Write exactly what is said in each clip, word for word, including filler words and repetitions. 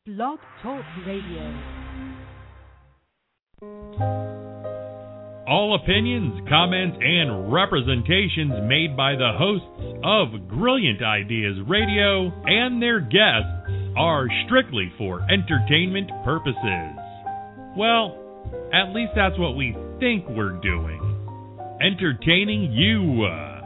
Blog Talk Radio. All opinions, comments, and representations made by the hosts of Brilliant Ideas Radio and their guests are strictly for entertainment purposes. Well, at least that's what we think we're doing. Entertaining you.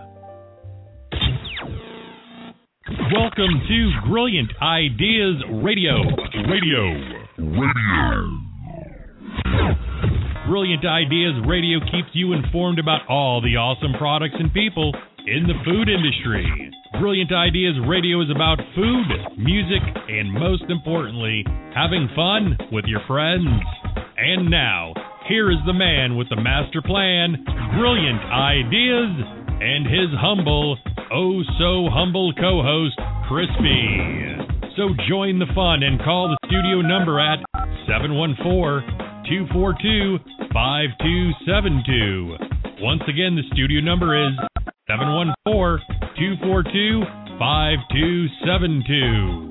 Welcome to Brilliant Ideas Radio. Radio. Radio. Brilliant Ideas Radio keeps you informed about all the awesome products and people in the food industry. Brilliant Ideas Radio is about food, music, and most importantly, having fun with your friends. And now, here is the man with the master plan, Brilliant Ideas, and his humble, oh so humble co-host, Crispy. So join the fun and call the studio number at seven one four, two four two, five two seven two. Once again, the studio number is seven one four, two four two, five two seven two.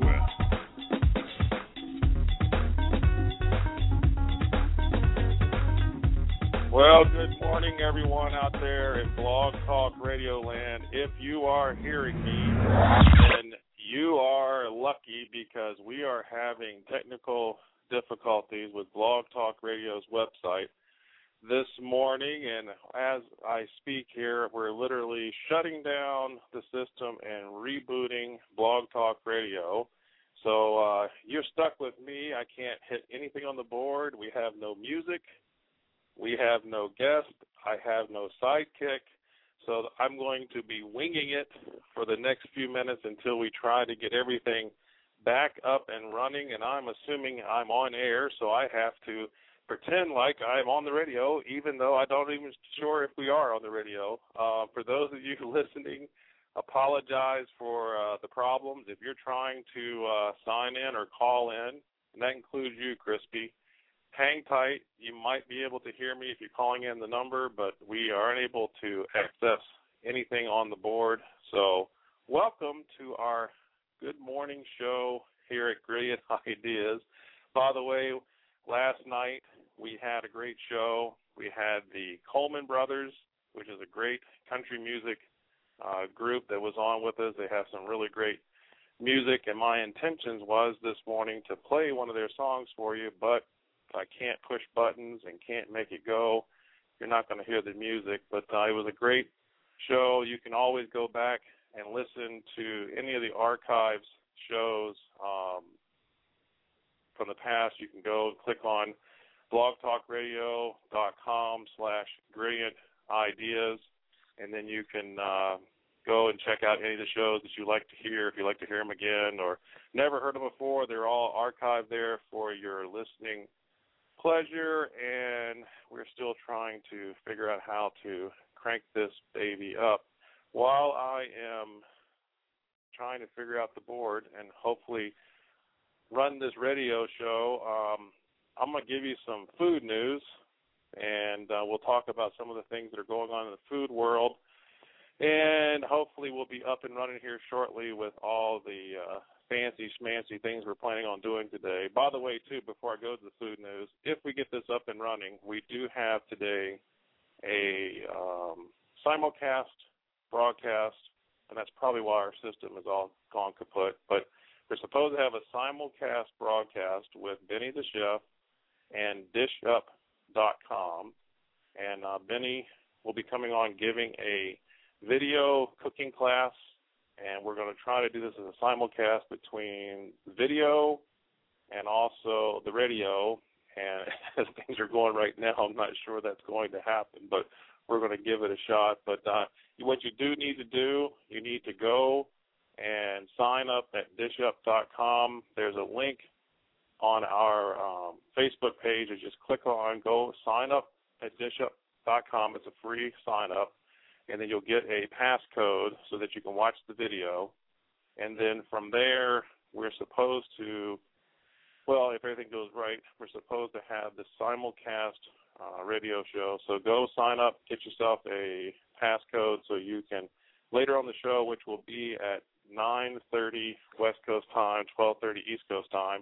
Well, good morning, everyone out there in Blog Talk Radio Land. If you are hearing me, then you are lucky because we are having technical difficulties with Blog Talk Radio's website this morning, and as I speak here, we're literally shutting down the system and rebooting Blog Talk Radio. So uh, you're stuck with me. I can't hit anything on the board. We have no music. We have no guest. I have no sidekick. So I'm going to be winging it for the next few minutes until we try to get everything back up and running, and I'm assuming I'm on air, so I have to pretend like I'm on the radio, even though I don't even sure if we are on the radio. Uh, for those of you listening, apologize for uh, the problems. If you're trying to uh, sign in or call in, and that includes you, Crispy, hang tight. You might be able to hear me if you're calling in the number, but we are unable to access anything on the board. So welcome to our good morning show here at Brilliant Ideas. By the way, last night we had a great show. We had the Coleman Brothers, which is a great country music uh, group that was on with us. They have some really great music, and my intentions was this morning to play one of their songs for you, but I can't push buttons and can't make it go. You're not going to hear the music, but uh, it was a great show. You can always go back and listen to any of the archives shows um, from the past. You can go and click on blogtalkradio.com slash brilliant ideas, and then you can uh, go and check out any of the shows that you like to hear. If you like to hear them again or never heard them before, they're all archived there for your listening pleasure, and we're still trying to figure out how to crank this baby up. While I am trying to figure out the board and hopefully run this radio show, um, I'm going to give you some food news, and uh, we'll talk about some of the things that are going on in the food world, and hopefully we'll be up and running here shortly with all the uh, fancy schmancy things we're planning on doing today. By the way, too, before I go to the food news, if we get this up and running, we do have today a um, simulcast broadcast, and that's probably why our system is all gone kaput, but we're supposed to have a simulcast broadcast with Benny the Chef and dish up dot com, and uh, Benny will be coming on giving a video cooking class, and we're going to try to do this as a simulcast between video and also the radio, and as things are going right now, I'm not sure that's going to happen, but we're going to give it a shot. But uh, what you do need to do, you need to go and sign up at dish up dot com. There's a link on our um, Facebook page. You just click on, go sign up at dish up dot com. It's a free sign up, and then you'll get a passcode so that you can watch the video. And then from there, we're supposed to, well, if everything goes right, we're supposed to have the simulcast uh, radio show. So go sign up, get yourself a passcode so you can, later on the show, which will be at nine thirty West Coast time, twelve thirty East Coast time,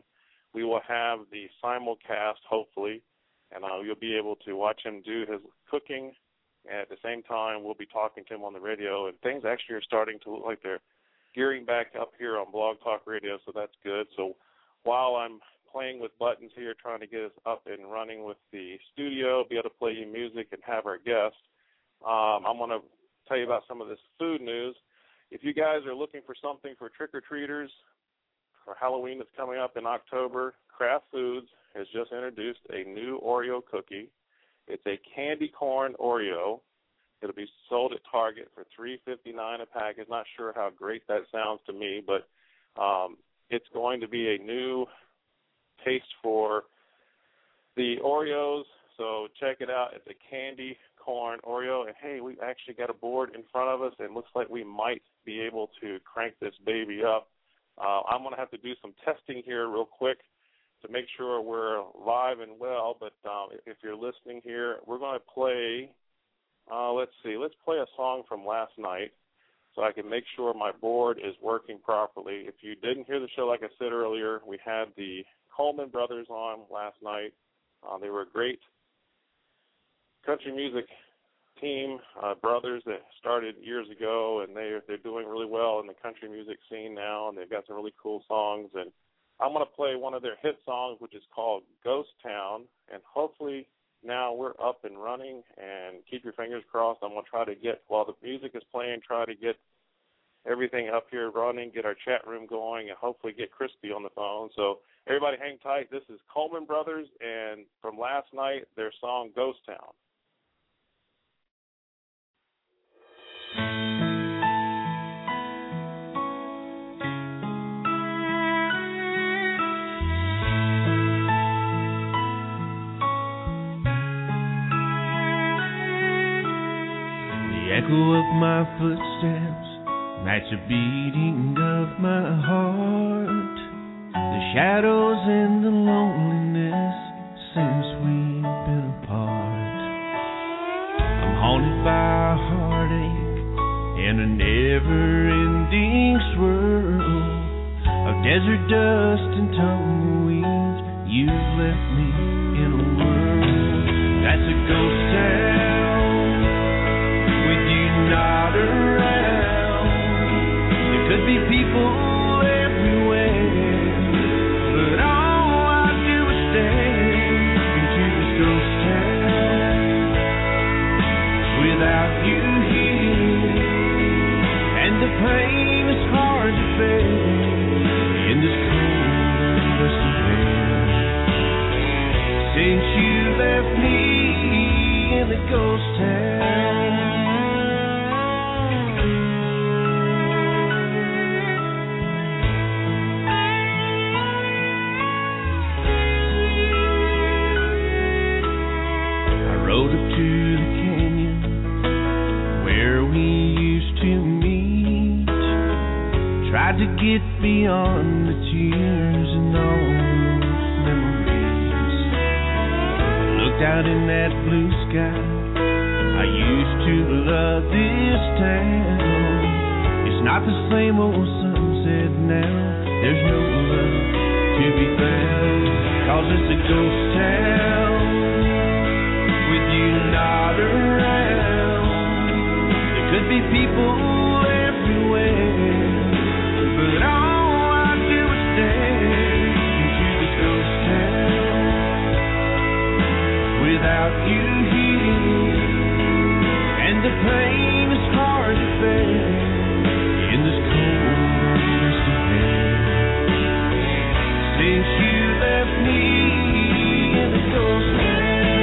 we will have the simulcast, hopefully, and uh, you'll be able to watch him do his cooking. And at the same time, we'll be talking to him on the radio, and things actually are starting to look like they're gearing back up here on Blog Talk Radio, so that's good. So while I'm playing with buttons here, trying to get us up and running with the studio, be able to play you music and have our guests, um, I'm going to tell you about some of this food news. If you guys are looking for something for trick-or-treaters for Halloween that's coming up in October, Kraft Foods has just introduced a new Oreo cookie. It's a candy corn Oreo. It'll be sold at Target for three fifty-nine a package. Not sure how great that sounds to me, but um, it's going to be a new taste for the Oreos. So check it out. It's a candy corn Oreo. And, hey, we've actually got a board in front of us, and it looks like we might be able to crank this baby up. Uh, I'm going to have to do some testing here real quick to make sure we're live and well. But um, if you're listening here, we're going to play, uh, let's see, let's play a song from last night so I can make sure my board is working properly. If you didn't hear the show, like I said earlier, we had the Coleman Brothers on last night. Uh, they were a great country music team, uh, brothers that started years ago, and they, they're doing really well in the country music scene now, and they've got some really cool songs. And I'm going to play one of their hit songs, which is called Ghost Town, and hopefully now we're up and running, and keep your fingers crossed. I'm going to try to get, while the music is playing, try to get everything up here running, get our chat room going, and hopefully get Crispy on the phone. So everybody hang tight. This is Coleman Brothers, and from last night, their song Ghost Town. The echo of my footsteps match the beating of my heart. The shadows and the loneliness since we've been apart. I'm haunted by a heartache and a never-ending swirl of desert dust and tumbleweeds. You've left me in a world that's a ghost town with you not around. There could be people everywhere, but all I do is stare into this ghost town without you here, and the pain is hard to bear in this cold western air. Since you left me in the ghost town, rode up to the canyon where we used to meet. Tried to get beyond the tears and all those memories. Looked out in that blue sky. I used to love this town. It's not the same old sunset now. There's no love to be found, 'cause it's a ghost town with you not around. There could be people everywhere, but all I do is stare into this ghost town without you here, and the pain is hard to bear in this cold western air. Since you left me in the ghost town,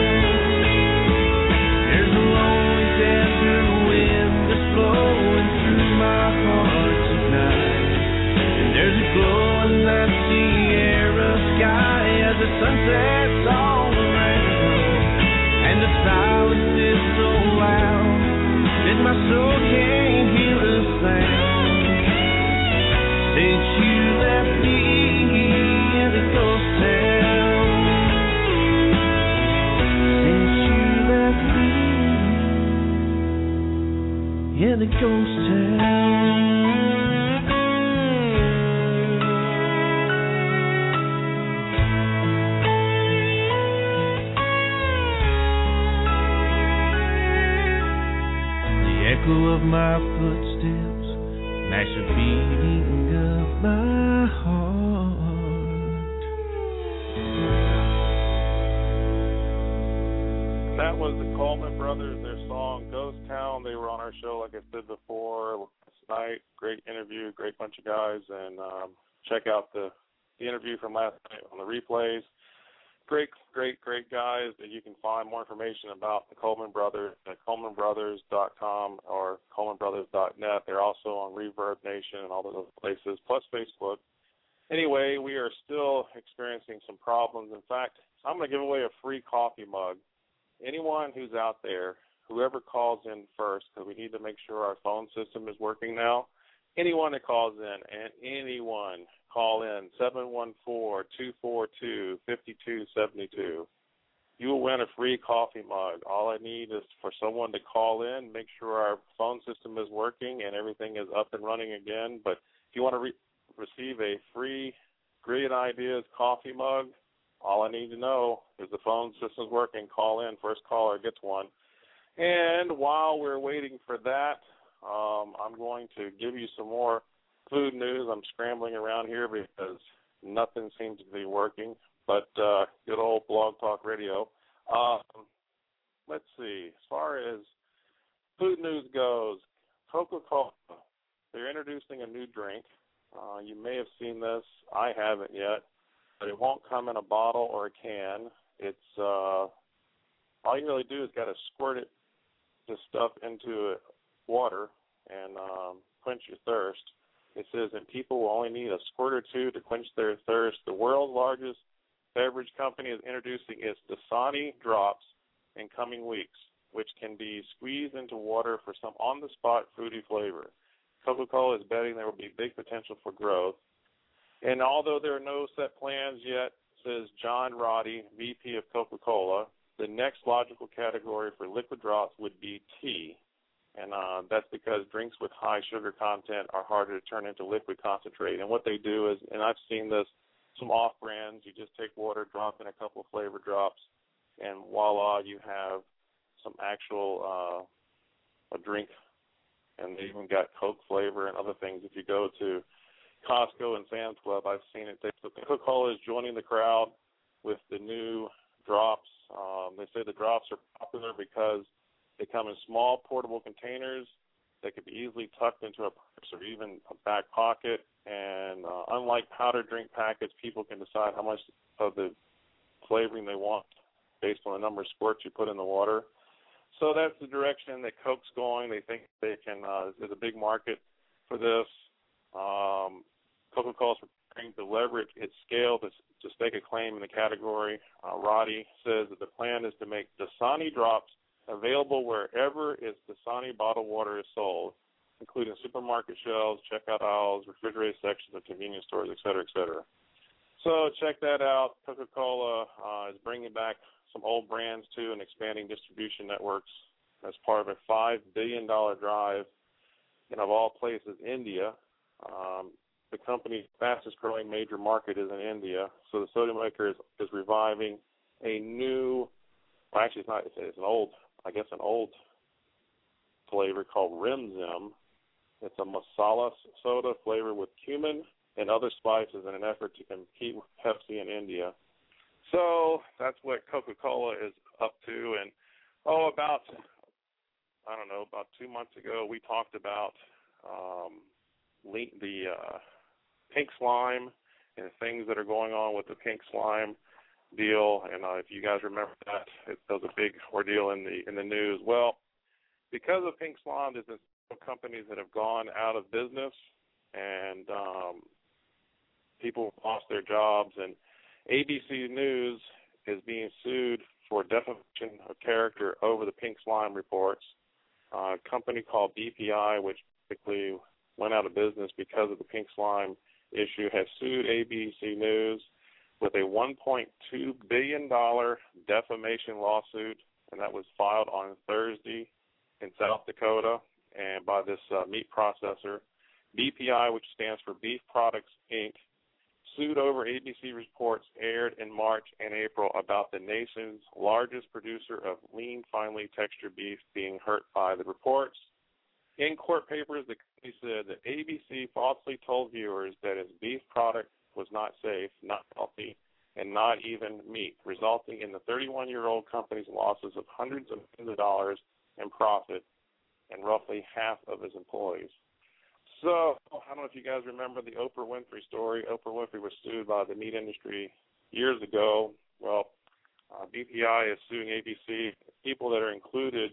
blowing through my heart tonight, and there's a glow in that Sierra sky as the sun sets all around, and the silence is so loud that my soul can't hear a sound. Since you left me in the ghost town, since you left me in the ghost town. echo of my footsteps match the beating of my heart. That was the Coleman Brothers, their song Ghost Town. They were on our show, like I said before, last night. Great interview, great bunch of guys, and um, check out the, the interview from last night on the replays. Great, great, great guys. And you can find more information about the Coleman Brothers at coleman brothers dot com or coleman brothers dot net. They're also on Reverb Nation and all those places, plus Facebook. Anyway, we are still experiencing some problems. In fact, I'm going to give away a free coffee mug. Anyone who's out there, whoever calls in first, because we need to make sure our phone system is working now, anyone that calls in, and anyone call in, seven one four, two four two, five two seven two. You will win a free coffee mug. All I need is for someone to call in, make sure our phone system is working and everything is up and running again. But if you want to re- receive a free Brilliant Ideas coffee mug, all I need to know is the phone system's working. Call in. First caller gets one. And while we're waiting for that, um, I'm going to give you some more food news. I'm scrambling around here because nothing seems to be working. But uh, good old Blog Talk Radio. Um, let's see. As far as food news goes, Coca-Cola, they're introducing a new drink. Uh, you may have seen this. I haven't yet. But it won't come in a bottle or a can. It's uh, all you really do is got to squirt it, this stuff into water and um, quench your thirst. It says that people will only need a squirt or two to quench their thirst. The world's largest beverage company is introducing its Dasani drops in coming weeks, which can be squeezed into water for some on-the-spot fruity flavor. Coca-Cola is betting there will be big potential for growth. And although there are no set plans yet, says John Roddy, V P of Coca-Cola, the next logical category for liquid drops would be tea. And uh, that's because drinks with high sugar content are harder to turn into liquid concentrate. And what they do is, and I've seen this, some off-brands, you just take water, drop in a couple of flavor drops, and voila, you have some actual uh, a drink. And they even got Coke flavor and other things. If you go to Costco and Sam's Club, I've seen it. So Coca-Cola is joining the crowd with the new drops. Um, they say the drops are popular because they come in small portable containers that can be easily tucked into a purse or even a back pocket. And uh, unlike powder drink packets, people can decide how much of the flavoring they want based on the number of squirts you put in the water. So that's the direction that Coke's going. They think they can. Uh, there's a big market for this. Um, Coca-Cola is preparing to leverage its scale to, to stake a claim in the category. Uh, Roddy says that the plan is to make Dasani drops available wherever its Dasani bottled water is sold, including supermarket shelves, checkout aisles, refrigerated sections of convenience stores, et cetera, et cetera. So check that out. Coca-Cola uh, is bringing back some old brands, too, and expanding distribution networks as part of a five billion dollars drive in, of all places, India. Um, the company's fastest-growing major market is in India, so the soda maker is, is reviving a new, well, actually it's not, it's, it's an old, I guess an old flavor called Rim Zim. It's a masala soda flavored with cumin and other spices in an effort to compete with Pepsi in India. So that's what Coca-Cola is up to. And, oh, about, I don't know, about two months ago, we talked about um, the uh, pink slime and things that are going on with the pink slime deal. And uh, if you guys remember that, it was a big ordeal in the in the news. Well, because of pink slime, there's been several companies that have gone out of business, and um, people have lost their jobs. And A B C News is being sued for defamation of character over the pink slime reports. Uh, a company called B P I, which basically went out of business because of the pink slime issue, has sued A B C News with a one point two billion dollars defamation lawsuit, and that was filed on Thursday in South Dakota and by this uh, meat processor. B P I, which stands for Beef Products, Incorporated, sued over A B C reports aired in March and April about the nation's largest producer of lean, finely textured beef being hurt by the reports. In court papers, the company said that A B C falsely told viewers that its beef product was not safe, not healthy, and not even meat, resulting in the thirty-one-year-old company's losses of hundreds of millions of dollars in profit and roughly half of its employees. So, I don't know if you guys remember the Oprah Winfrey story. Oprah Winfrey was sued by the meat industry years ago. Well, uh, B P I is suing A B C. People that are included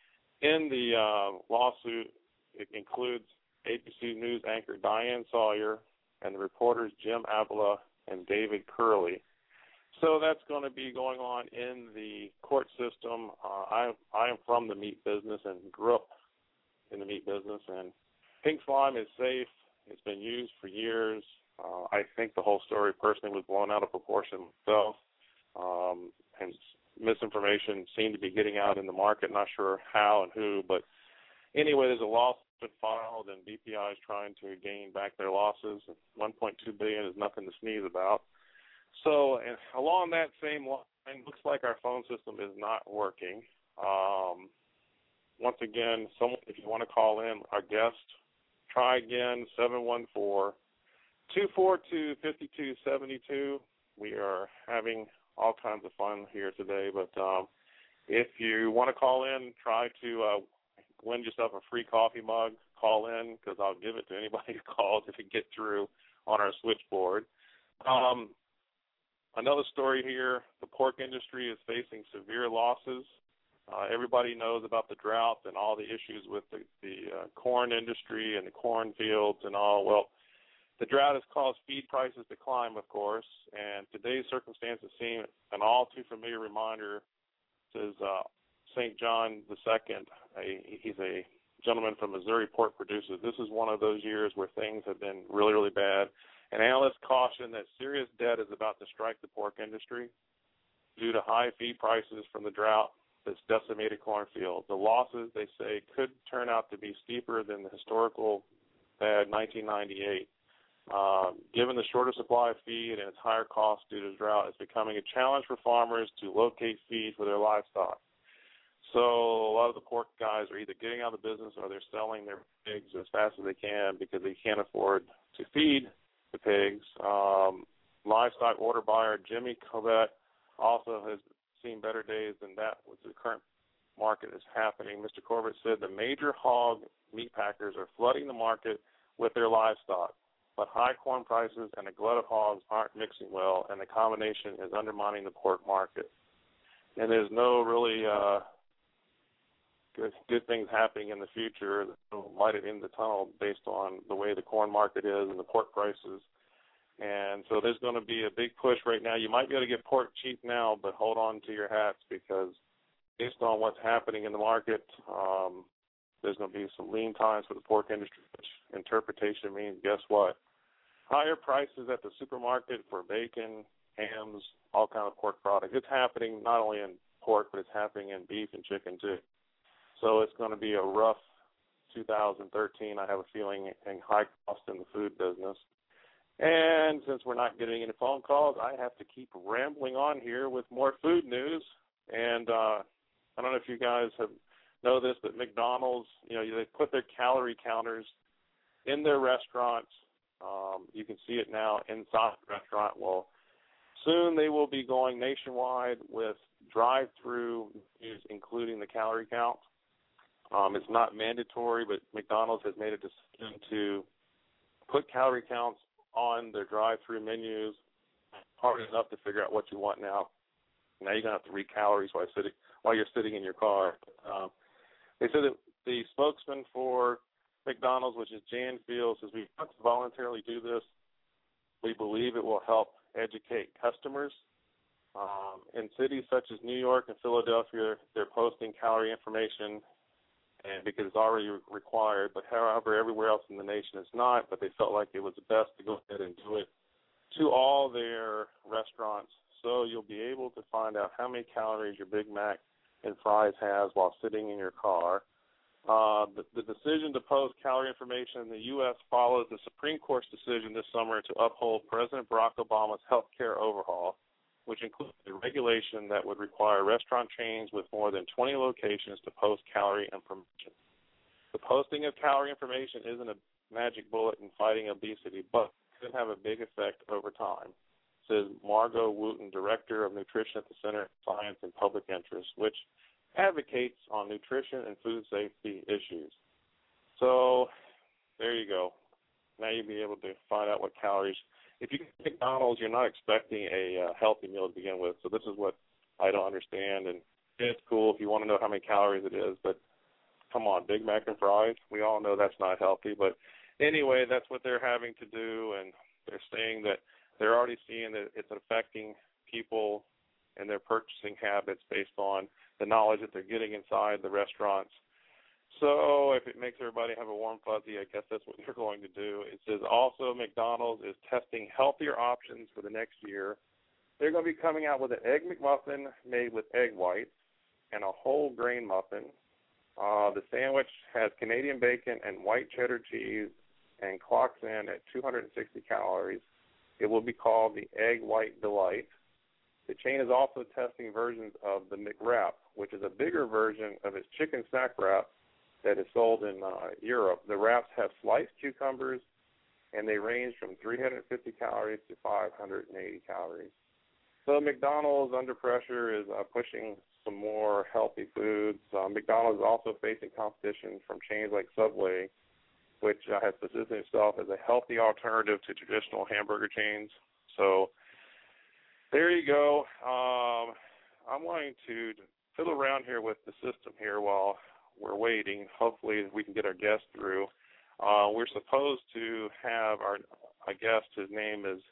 in the uh, lawsuit, it includes A B C News anchor Diane Sawyer and the reporters Jim Avila and David Curley. So that's going to be going on in the court system. Uh, I, I am from the meat business and grew up in the meat business, and pink slime is safe. It's been used for years. Uh, I think the whole story personally was blown out of proportion myself, um, and misinformation seemed to be getting out in the market. Not sure how and who, but anyway, there's a lawsuit filed, and B P I is trying to gain back their losses. one point two billion dollars is nothing to sneeze about. So, and along that same line, looks like our phone system is not working. Um, once again, someone, if you want to call in, our guest, try again, seven one four, two four two, five two seven two. We are having all kinds of fun here today, but um, if you want to call in, try to uh, win yourself a free coffee mug. Call in, because I'll give it to anybody who calls if it gets through on our switchboard. Um, another story here, the pork industry is facing severe losses. Uh, everybody knows about the drought and all the issues with the, the uh, corn industry and the corn fields and all. Well, the drought has caused feed prices to climb, of course, and today's circumstances seem an all too familiar reminder. Says uh, Saint John the Second, a, he's a gentleman from Missouri Pork Producers. This is one of those years where things have been really, really bad, and analysts caution that serious debt is about to strike the pork industry due to high feed prices from the drought that's decimated cornfields. The losses, they say, could turn out to be steeper than the historical bad nineteen ninety-eight. Um, given the shorter supply of feed and its higher cost due to drought, it's becoming a challenge for farmers to locate feed for their livestock. So a lot of the pork guys are either getting out of the business or they're selling their pigs as fast as they can because they can't afford to feed the pigs. Um, livestock order buyer Jimmy Corbett also has seen better days than that with the current market is happening. Mister Corbett said the major hog meat packers are flooding the market with their livestock, but high corn prices and a glut of hogs aren't mixing well, and the combination is undermining the pork market. And there's no really uh, good, good things happening in the future that will light it in the tunnel based on the way the corn market is and the pork prices. And so there's going to be a big push right now. You might be able to get pork cheap now, but hold on to your hats because based on what's happening in the market, um, there's going to be some lean times for the pork industry, which interpretation means, guess what? Higher prices at the supermarket for bacon, hams, all kinds of pork products. It's happening not only in pork, but it's happening in beef and chicken too. So it's going to be a rough two thousand thirteen, I have a feeling, and high cost in the food business. And since we're not getting any phone calls, I have to keep rambling on here with more food news. And uh, I don't know if you guys have know this, but McDonald's, you know, they put their calorie counters in their restaurants. Um, you can see it now inside the restaurant. Well, soon they will be going nationwide with drive-through menus, including the calorie count. Um, it's not mandatory, but McDonald's has made a decision to put calorie counts on their drive-through menus. Hard enough to figure out what you want now. Now you're going to have to read calories while, sitting, while you're sitting in your car. Um, they said that the spokesman for McDonald's, which is Jan Fields, says we want to voluntarily do this. We believe it will help educate customers. Um, in cities such as New York and Philadelphia, they're posting calorie information and because it's already required, but however, everywhere else in the nation it's not, but they felt like it was best to go ahead and do it to all their restaurants. So you'll be able to find out how many calories your Big Mac and fries has while sitting in your car. Uh, the, the decision to post calorie information in the U S follows the Supreme Court's decision this summer to uphold President Barack Obama's health care overhaul, which includes a regulation that would require restaurant chains with more than twenty locations to post calorie information. The posting of calorie information isn't a magic bullet in fighting obesity, but it can have a big effect over time, says Margot Wooten, Director of Nutrition at the Center for Science and Public Interest, which advocates on nutrition and food safety issues. So there you go. Now you'll be able to find out what calories. If you get McDonald's, you're not expecting a uh, healthy meal to begin with. So this is what I don't understand. And it's cool if you want to know how many calories it is, but come on, Big Mac and fries, we all know that's not healthy. But anyway, that's what they're having to do, and they're saying that they're already seeing that it's affecting people and their purchasing habits based on the knowledge that they're getting inside the restaurants. So if it makes everybody have a warm fuzzy, I guess that's what they're going to do. It says also McDonald's is testing healthier options for the next year. They're going to be coming out with an Egg McMuffin made with egg whites and a whole grain muffin. Uh, the sandwich has Canadian bacon and white cheddar cheese and clocks in at two hundred sixty calories. It will be called the Egg White Delight. The chain is also testing versions of the McWrap, which is a bigger version of its chicken snack wrap that is sold in uh, Europe. The wraps have sliced cucumbers, and they range from three hundred fifty calories to five hundred eighty calories. So McDonald's, under pressure, is uh, pushing some more healthy foods. Uh, McDonald's is also facing competition from chains like Subway, which uh, has positioned itself as a healthy alternative to traditional hamburger chains. So there you go. Um, I'm wanting to fiddle around here with the system here while we're waiting. Hopefully we can get our guest through. Uh, we're supposed to have our a guest. His name is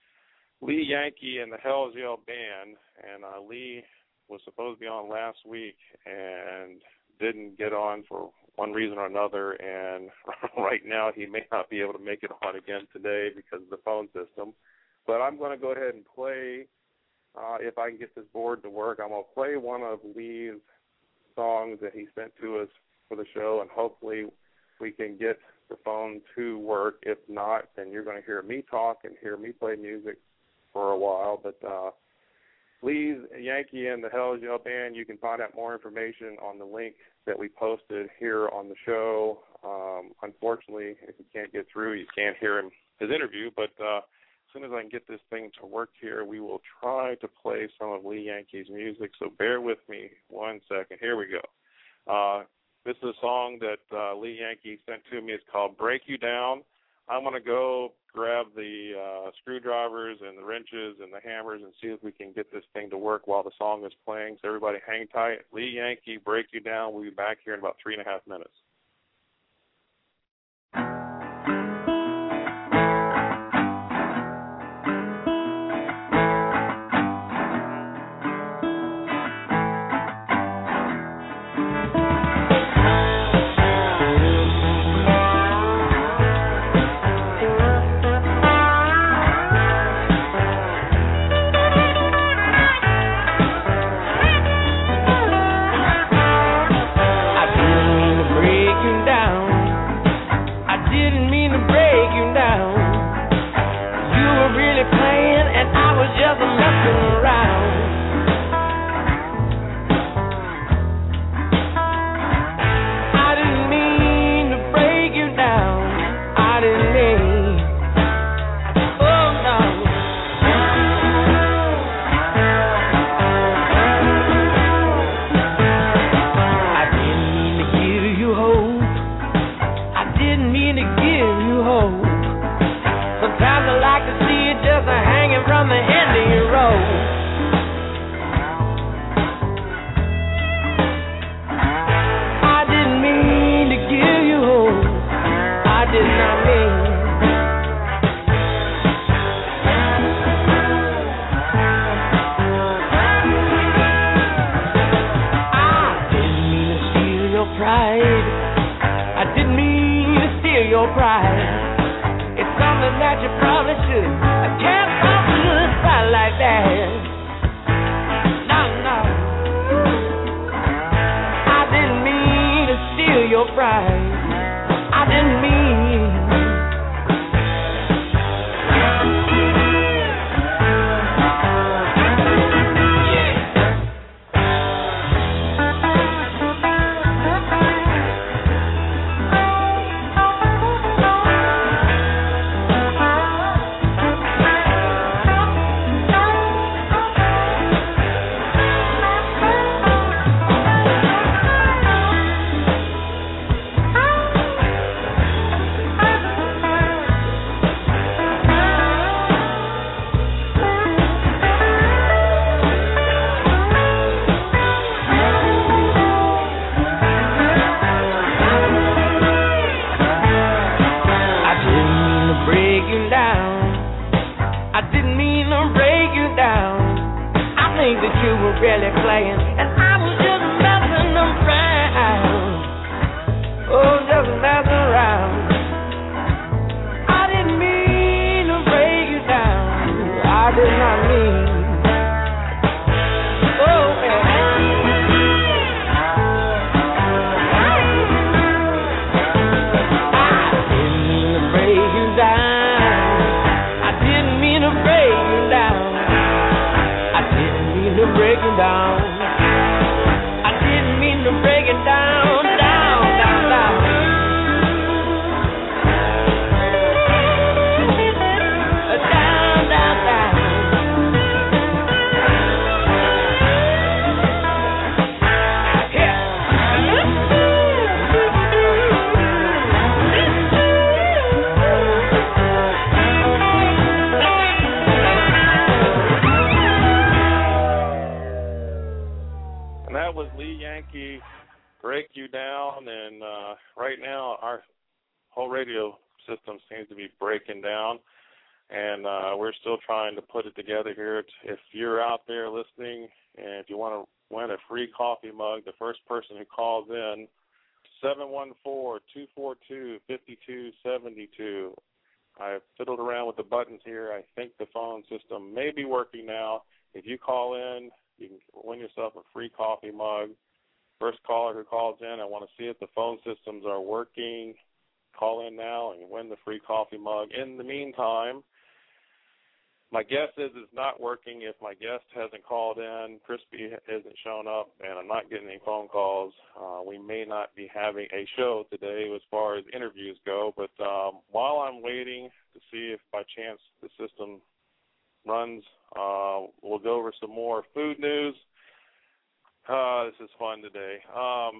Lee Yankee and the Hell's Yell Band, and uh, Lee was supposed to be on last week and didn't get on for one reason or another, and right now he may not be able to make it on again today because of the phone system. But I'm going to go ahead and play, uh, if I can get this board to work, I'm going to play one of Lee's songs that he sent to us for the show, and hopefully we can get the phone to work. If not, then you're going to hear me talk and hear me play music for a while. But uh, Lee's Yankee and the Hell's Yell Band, you can find out more information on the link that we posted here on the show. Um, unfortunately, if you can't get through, you can't hear him his interview, but uh, as soon as I can get this thing to work here, we will try to play some of Lee Yankee's music, so bear with me one second. Here we go. Uh, this is a song that uh, Lee Yankee sent to me. It's called Break You Down. I'm going to go grab the uh, screwdrivers and the wrenches and the hammers and see if we can get this thing to work while the song is playing. So everybody hang tight. Lee Yankee, Break You Down. We'll be back here in about three and a half minutes. really playing, and I was just messing around. Oh, just messing around. I didn't mean to break you down. I did not mean. Oh, yeah. Break it down. I didn't mean to break it down, down, down, down. Down, down, down. Yankee, Break You Down, and uh, right now our whole radio system seems to be breaking down, and uh, we're still trying to put it together here. If you're out there listening and if you want to win a free coffee mug, the first person who calls in, seven one four, two four two, five two seven two. I've fiddled around with the buttons here. I think the phone system may be working now. If you call in, you can win yourself a free coffee mug. First caller who calls in, I want to see if the phone systems are working. Call in now and win the free coffee mug. In the meantime, my guess is it's not working if my guest hasn't called in, Crispy hasn't shown up, and I'm not getting any phone calls. Uh, we may not be having a show today as far as interviews go, but um, while I'm waiting to see if by chance the system runs, uh, we'll go over some more food news. Uh, this is fun today. Um,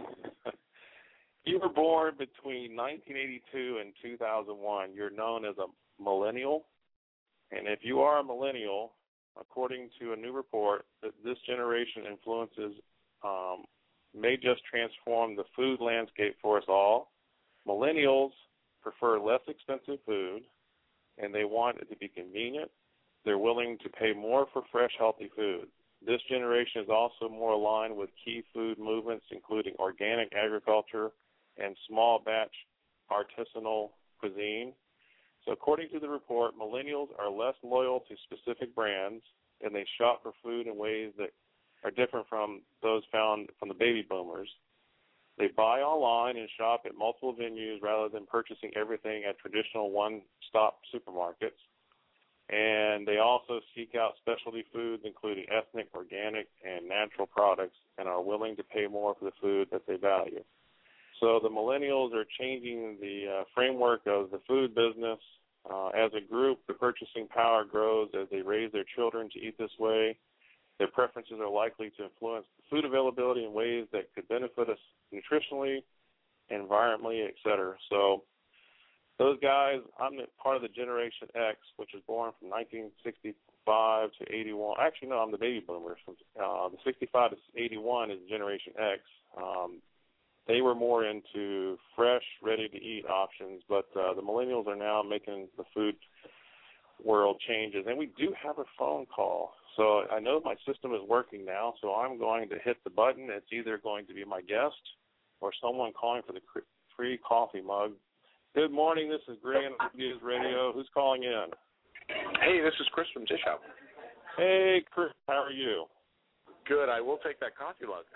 you were born between nineteen eighty-two and two thousand one. You're known as a millennial. And if you are a millennial, according to a new report, that this generation influences um, may just transform the food landscape for us all. Millennials prefer less expensive food, and they want it to be convenient. They're willing to pay more for fresh, healthy food. This generation is also more aligned with key food movements, including organic agriculture and small batch artisanal cuisine. So according to the report, millennials are less loyal to specific brands, and they shop for food in ways that are different from those found from the baby boomers. They buy online and shop at multiple venues rather than purchasing everything at traditional one-stop supermarkets. And they also seek out specialty foods, including ethnic, organic, and natural products, and are willing to pay more for the food that they value. So the millennials are changing the uh, framework of the food business. Uh, as a group, the purchasing power grows as they raise their children to eat this way. Their preferences are likely to influence food availability in ways that could benefit us nutritionally, environmentally, et cetera. So those guys, I'm part of the Generation X, which was born from nineteen sixty-five to eighty-one. Actually, no, I'm the baby boomers. Uh, the sixty-five to eighty-one is Generation X. Um, they were more into fresh, ready-to-eat options, but uh, the millennials are now making the food world changes. And we do have a phone call. So I know my system is working now, so I'm going to hit the button. It's either going to be my guest or someone calling for the free coffee mug. Good morning. This is Grand Ideas Radio. Who's calling in? Hey, this is Chris from Dish Up. Hey, Chris. How are you? Good. I will take that coffee mug.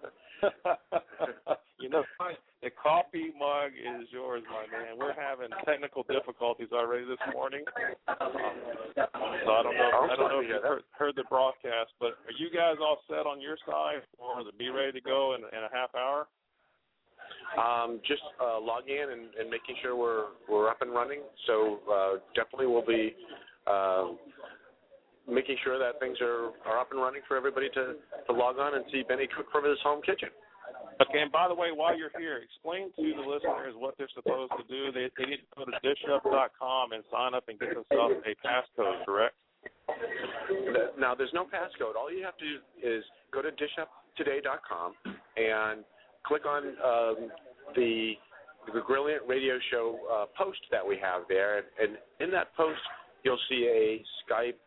You know, the coffee mug is yours, my man. We're having technical difficulties already this morning. Um, so I don't know. I don't know if you heard, heard the broadcast, but are you guys all set on your side, or to be ready to go in, in a half hour? Um, just uh, logging in and, and making sure we're we're up and running. So uh, definitely we'll be uh, making sure that things are, are up and running for everybody to, to log on and see Benny cook from his home kitchen. Okay, and by the way, while you're here, explain to the listeners what they're supposed to do. They, they need to go to dish up dot com and sign up and get themselves a passcode, correct? Now, there's no passcode. All you have to do is go to dish up today dot com and click on um, the the Brilliant Radio Show uh, post that we have there, and in that post you'll see a Skype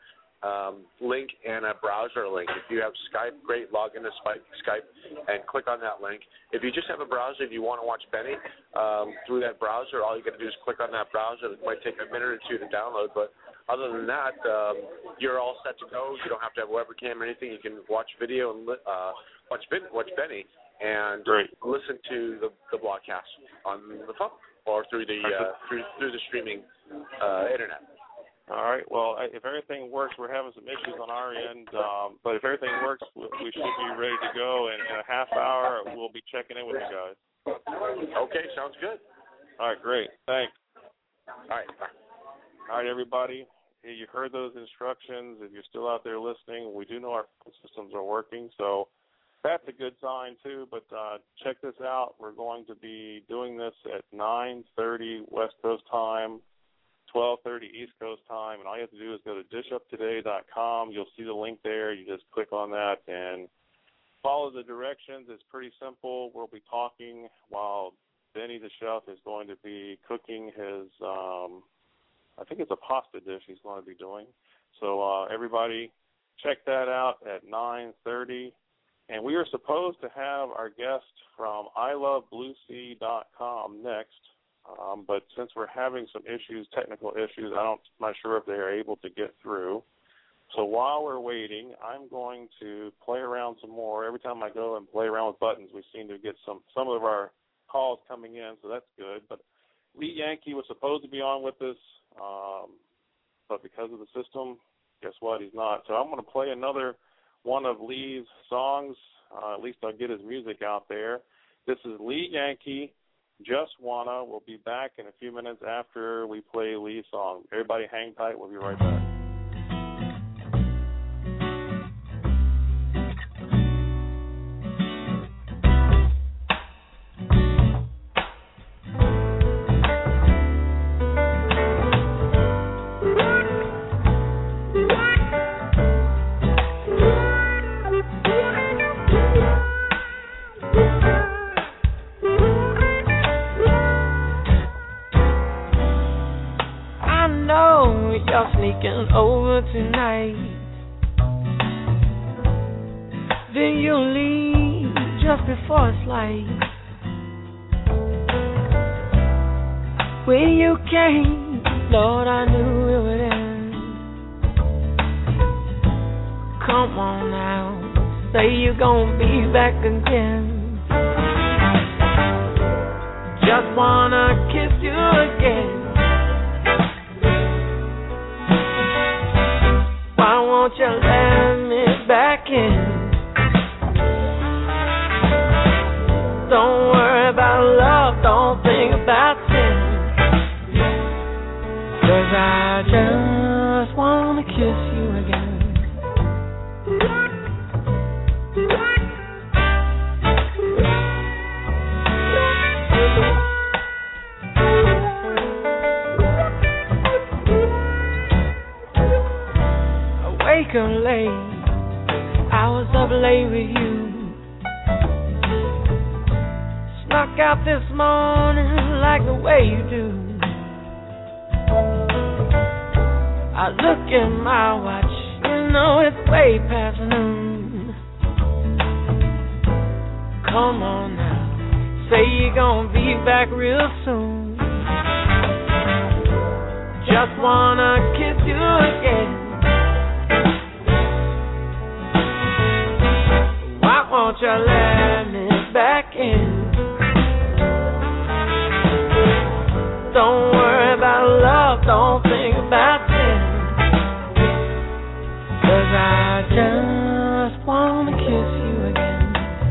um, link and a browser link. If you have Skype, great, log into Skype and click on that link. If you just have a browser, if you want to watch Benny um, through that browser, all you got to do is click on that browser. It might take a minute or two to download, but other than that, um, you're all set to go. You don't have to have a webcam or anything. You can watch video and uh, watch, ben, watch Benny and Great. listen to the, the broadcast on the phone or through the uh, through through the streaming uh, internet. All right. Well, if everything works, we're having some issues on our end, um, but if everything works, we should be ready to go. And in a half hour, we'll be checking in with you guys. Okay, sounds good. All right, great. Thanks. All right. Bye. All right, everybody. You heard those instructions. If you're still out there listening, we do know our systems are working, so that's a good sign too. But uh, check this out. We're going to be doing this at nine thirty West Coast time, twelve thirty East Coast time, and all you have to do is go to dish up today dot com. You'll see the link there. You just click on that and follow the directions. It's pretty simple. We'll be talking while Benny the chef is going to be cooking his, um, I think it's a pasta dish he's going to be doing. So uh, everybody check that out at nine thirty. And we are supposed to have our guest from I love blue sea dot com next. Um, but since we're having some issues, technical issues, I don't, I'm not sure if they are able to get through. So while we're waiting, I'm going to play around some more. Every time I go and play around with buttons, we seem to get some, some of our calls coming in, so that's good. But Lee Yankee was supposed to be on with us, um, but because of the system, guess what? He's not. So I'm going to play another one of Lee's songs. Uh, at least I'll get his music out there. This is Lee Yankee, Just Wanna. We'll be back in a few minutes after we play Lee's song. Everybody hang tight. We'll be right back. Over tonight, then you'll leave just before it's light. When you came, Lord, I knew it would end. Come on now, say you're gonna be back again. Just wanna kiss you again. Won't you let me back in? Don't worry about love, don't think about sin. 'Cause I just wanna kiss you again. Come late, I was up late with you. Snuck out this morning like the way you do. I look at my watch, you know it's way past noon. Come on now, say you're gonna be back real soon. Just wanna kiss you again. Won't you let me back in? Don't worry about love, don't think about sin. 'Cause I just wanna kiss you again.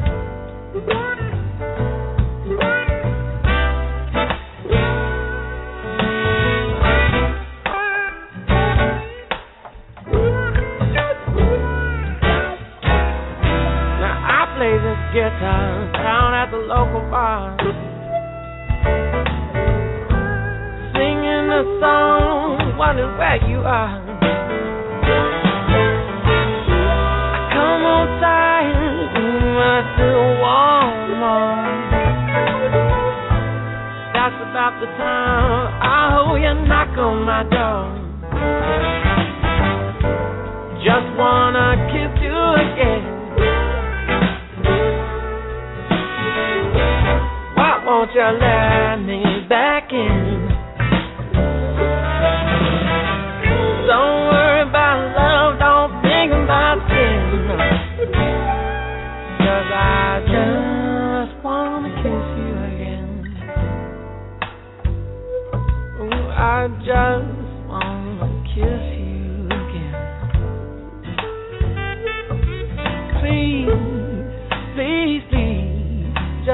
Guitar down at the local bar, singing a song, wondering where you are. I come on tired, I still want more. That's about the time I hear you knock on my door.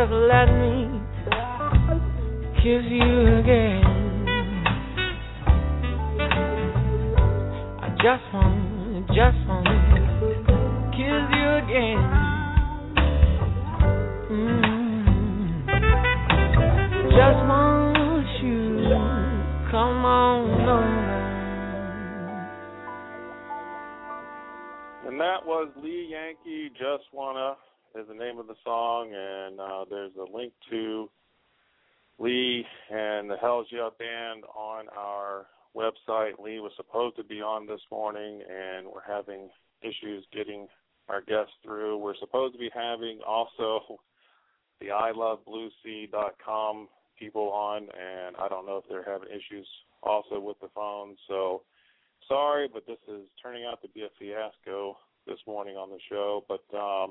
just let me kiss you again. I just want, just want to kiss you again. Mm. Just want you, come on over. And that was Lee Yankee, Just Wanna is the name of the song, and uh, there's a link to Lee and the Hells Yeah Band on our website. Lee was supposed to be on this morning, and we're having issues getting our guests through. We're supposed to be having also the I Love Blue Sea dot com people on, and I don't know if they're having issues also with the phone. So sorry, but this is turning out to be a fiasco this morning on the show. But um,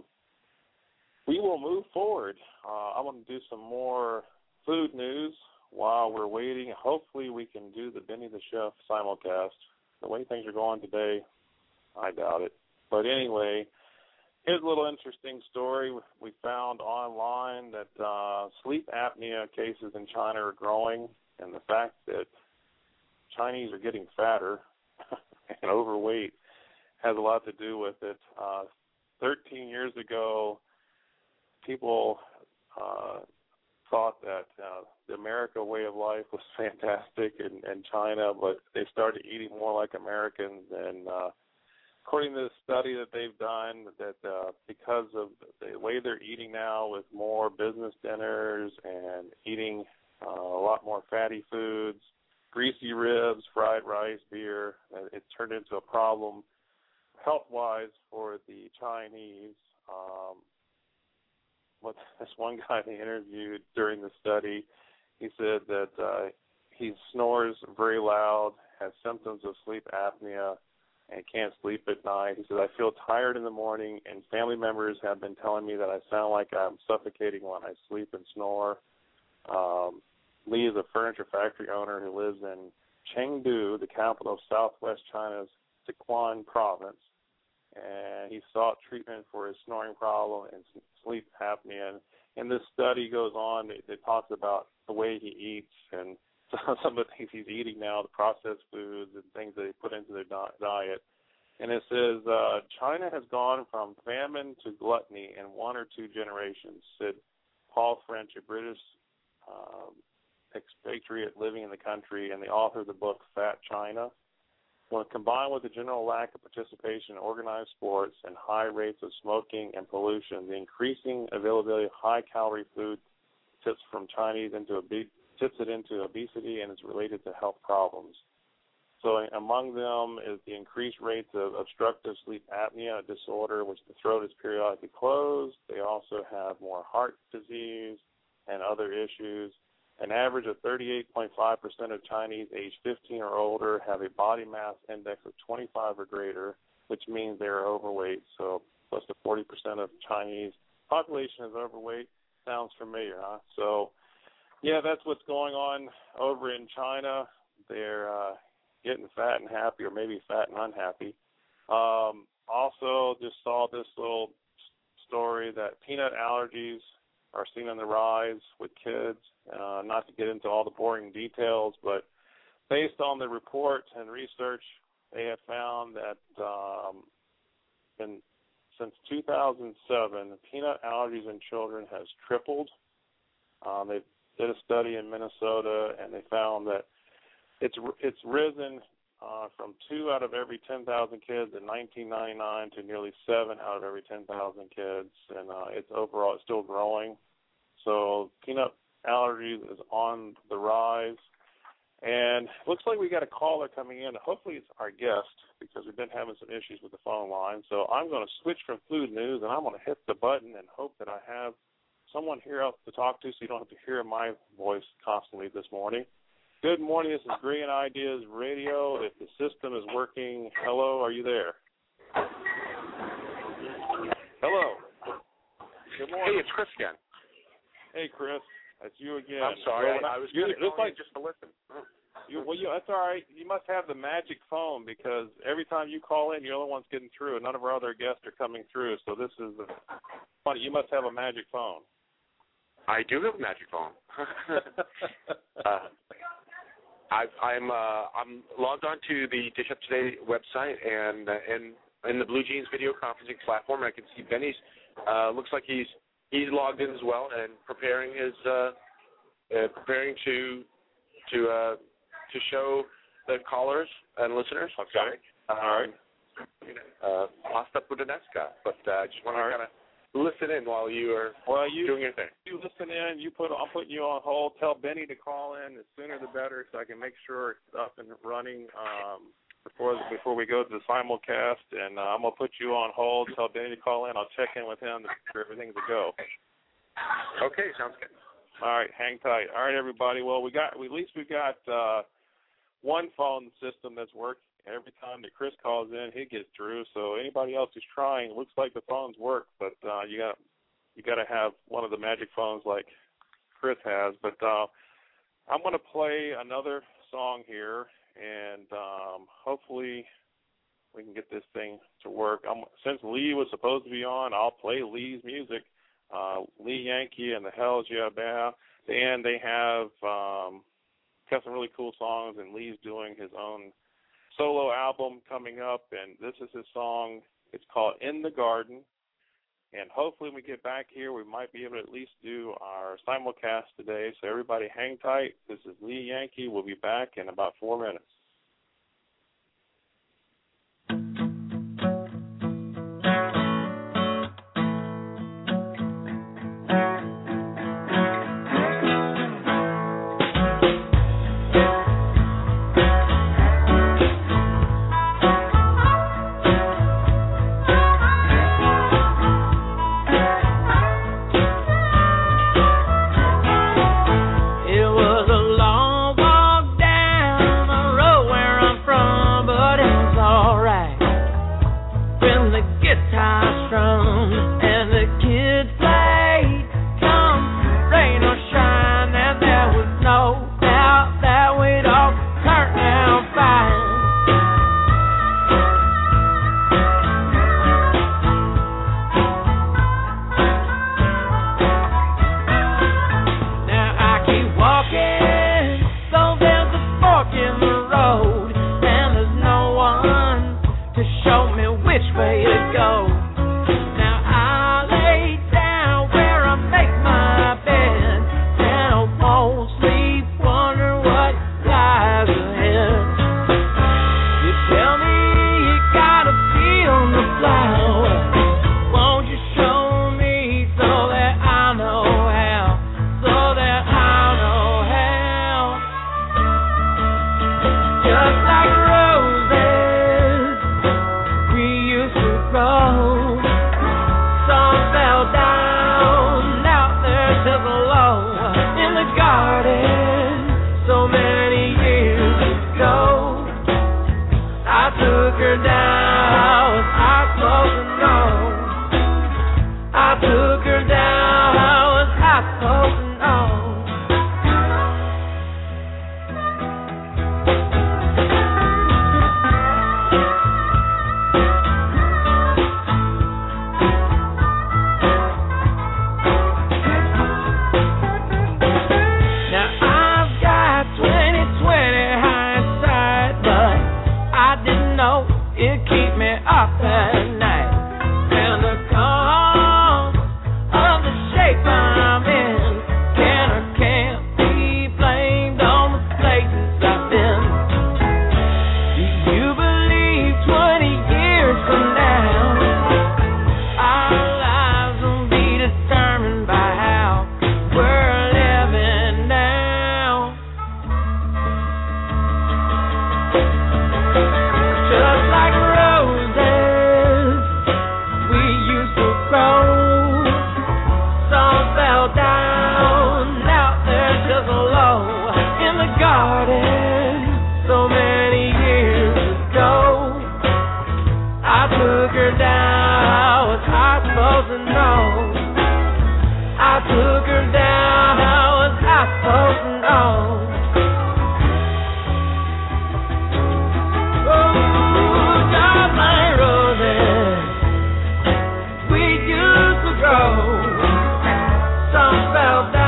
we will move forward. Uh, I want to do some more food news while we're waiting. Hopefully we can do the Benny the Chef simulcast. The way things are going today, I doubt it. But anyway, here's a little interesting story. We found online that uh, sleep apnea cases in China are growing, and the fact that Chinese are getting fatter and overweight has a lot to do with it. Uh, thirteen years ago, people uh, thought that uh, the America way of life was fantastic in, in China, but they started eating more like Americans. And uh, according to the study that they've done, that uh, because of the way they're eating now with more business dinners and eating uh, a lot more fatty foods, greasy ribs, fried rice, beer, it turned into a problem health-wise for the Chinese. Um, what this one guy they interviewed during the study, he said that uh, he snores very loud, has symptoms of sleep apnea, and can't sleep at night. He said, I feel tired in the morning, and family members have been telling me that I sound like I'm suffocating when I sleep and snore. Um, Lee is a furniture factory owner who lives in Chengdu, the capital of southwest China's Sichuan province, and he sought treatment for his snoring problem and sleep apnea. And this study goes on. It, it talks about the way he eats and some of the things he's eating now, the processed foods and things that they put into their di- diet. And it says, uh, China has gone from famine to gluttony in one or two generations, said Paul French, a British um, expatriate living in the country and the author of the book Fat China. When combined with the general lack of participation in organized sports and high rates of smoking and pollution, the increasing availability of high-calorie food tips from Chinese into obe- tips it into obesity and is related to health problems. So among them is the increased rates of obstructive sleep apnea, a disorder which the throat is periodically closed. They also have more heart disease and other issues. An average of thirty-eight point five percent of Chinese aged fifteen or older have a body mass index of twenty-five or greater, which means they are overweight. So close to forty percent of Chinese population is overweight. Sounds familiar, huh? So, yeah, that's what's going on over in China. They're uh, getting fat and happy, or maybe fat and unhappy. Um, also, just saw this little story that peanut allergies are seen on the rise with kids. Uh, not to get into all the boring details, but based on the reports and research, they have found that um, in, since two thousand seven, peanut allergies in children has tripled. Um, they did a study in Minnesota, and they found that it's it's risen uh, from two out of every ten thousand kids in nineteen ninety-nine to nearly seven out of every ten thousand kids, and uh, it's overall it's still growing. So peanut allergies is on the rise, and it looks like we got a caller coming in. Hopefully it's our guest, because we've been having some issues with the phone line. So I'm going to switch from food news, and I'm going to hit the button and hope that I have someone here else to talk to so you don't have to hear my voice constantly this morning. Good morning. This is Brilliant Ideas Radio. If the system is working, hello, are you there? Hello. Good morning. Hey, it's Chris again. Hey, Chris. That's you again. I'm sorry. Well, I, I was you, just calling like, just to listen. You, well, you, that's all right. You must have the magic phone, because every time you call in, you're the only one's getting through, and none of our other guests are coming through. So this is uh, funny. You must have a magic phone. I do have a magic phone. uh, I, I'm uh, I'm logged on to the Dish Up Today website and uh, and in the Blue Jeans video conferencing platform. I can see Benny's. Uh, looks like he's he's logged in as well and preparing his uh, uh, preparing to to uh, to show the callers and listeners. Okay. Sorry. Um, All right. Uh, Pasta Puttanesca, but I uh, just want to kind of listen in while you are well, you, doing your thing. You listen in. You put. I'm putting you on hold. Tell Benny to call in. The sooner the better, so I can make sure it's up and running um, before before we go to the simulcast. And uh, I'm gonna put you on hold. Tell Benny to call in. I'll check in with him to make sure everything's a go. Okay, sounds good. All right, hang tight. All right, everybody. Well, we got we, at least we got uh, one phone system that's working. Every time that Chris calls in, he gets through. So anybody else who's trying, it looks like the phones work, but uh, you got you got to have one of the magic phones like Chris has. But uh, I'm going to play another song here, and um, hopefully we can get this thing to work. I'm, since Lee was supposed to be on, I'll play Lee's music. Uh, Lee Yankee and the Hells Yeah Bah. And they have um, got some really cool songs, and Lee's doing his own solo album coming up, and this is his song. It's called In the Garden, and hopefully when we get back here, we might be able to at least do our simulcast today, so everybody hang tight. This is Lee Yankee. We'll be back in about four minutes. Some fell down.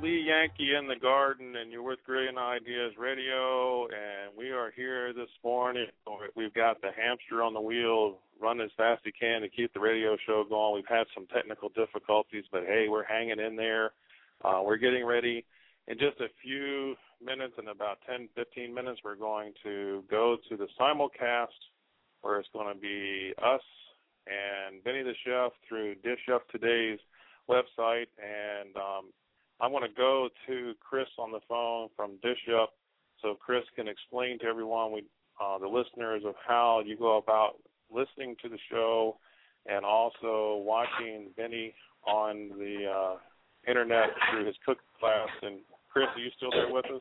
Lee Yankee in the Garden, and you're with Brilliant Ideas Radio, and we are here this morning. We've got the hamster on the wheel, running as fast as he can to keep the radio show going. We've had some technical difficulties, but, hey, we're hanging in there. Uh, we're getting ready. In just a few minutes, in about ten, fifteen minutes, we're going to go to the simulcast, where it's going to be us and Benny the Chef through Dish Up Today's website, and um, I'm going to go to Chris on the phone from Dish Up, so Chris can explain to everyone, we, uh, the listeners, of how you go about listening to the show and also watching Benny on the uh, internet through his cooking class. And Chris, are you still there with us?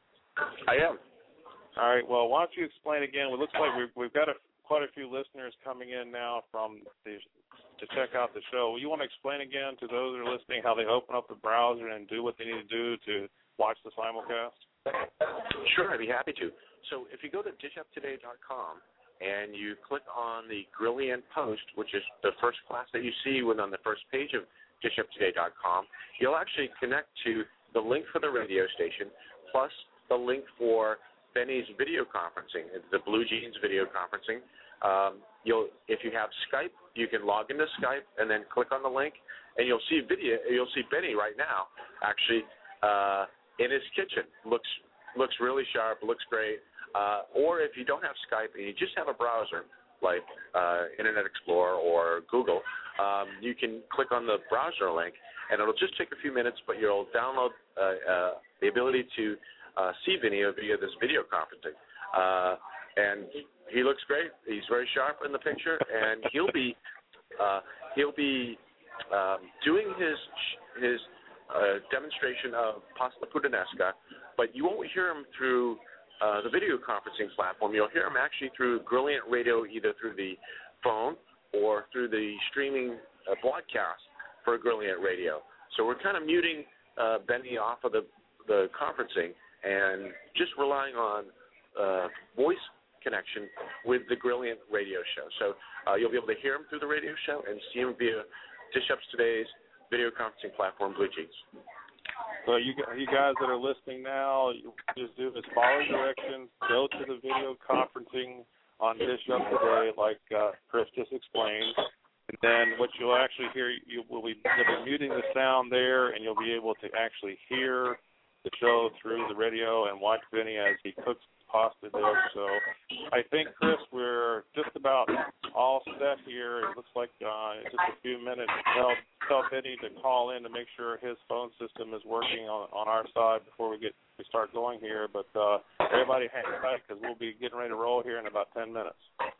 I am. All right. Well, why don't you explain again? It looks like we've, we've got a, quite a few listeners coming in now from the, to check out the show. You want to explain again to those that are listening how they open up the browser and do what they need to do to watch the simulcast? Sure, I'd be happy to. So if you go to dish up today dot com and you click on the Brilliant Post, which is the first class that you see when on the first page of dish up today dot com, you'll actually connect to the link for the radio station plus the link for Benny's video conferencing, the Blue Jeans video conferencing. Um, you'll, if you have Skype, you can log into Skype and then click on the link, and you'll see video. You'll see Benny right now, actually, uh, in his kitchen. looks looks really sharp. Looks great. Uh, or if you don't have Skype and you just have a browser like uh, Internet Explorer or Google, um, you can click on the browser link, and it'll just take a few minutes, but you'll download uh, uh, the ability to uh, see Benny via this video conferencing. Uh, and he looks great. He's very sharp in the picture, and he'll be uh, he'll be um, doing his his uh, demonstration of pasta puttanesca, but you won't hear him through uh, the video conferencing platform. You'll hear him actually through Brilliant Radio, either through the phone or through the streaming uh, broadcast for Brilliant Radio. So we're kind of muting uh, Benny off of the the conferencing and just relying on uh, voice connection with the Brilliant Radio show. So uh, you'll be able to hear him through the radio show and see him via Dish Up's Today's video conferencing platform, Blue Jeans. So you you guys that are listening now, you just do is follow directions, go to the video conferencing on Dish Up Today, like uh, Chris just explained. And then what you'll actually hear, you will be, you'll be muting the sound there, and you'll be able to actually hear the show through the radio and watch Benny as he cooks pasta there. So I think, Chris, we're just about all set here. It looks like uh, in just a few minutes, tell, tell Benny to call in to make sure his phone system is working on, on our side before we get we start going here. But uh, everybody hang tight because we'll be getting ready to roll here in about ten minutes.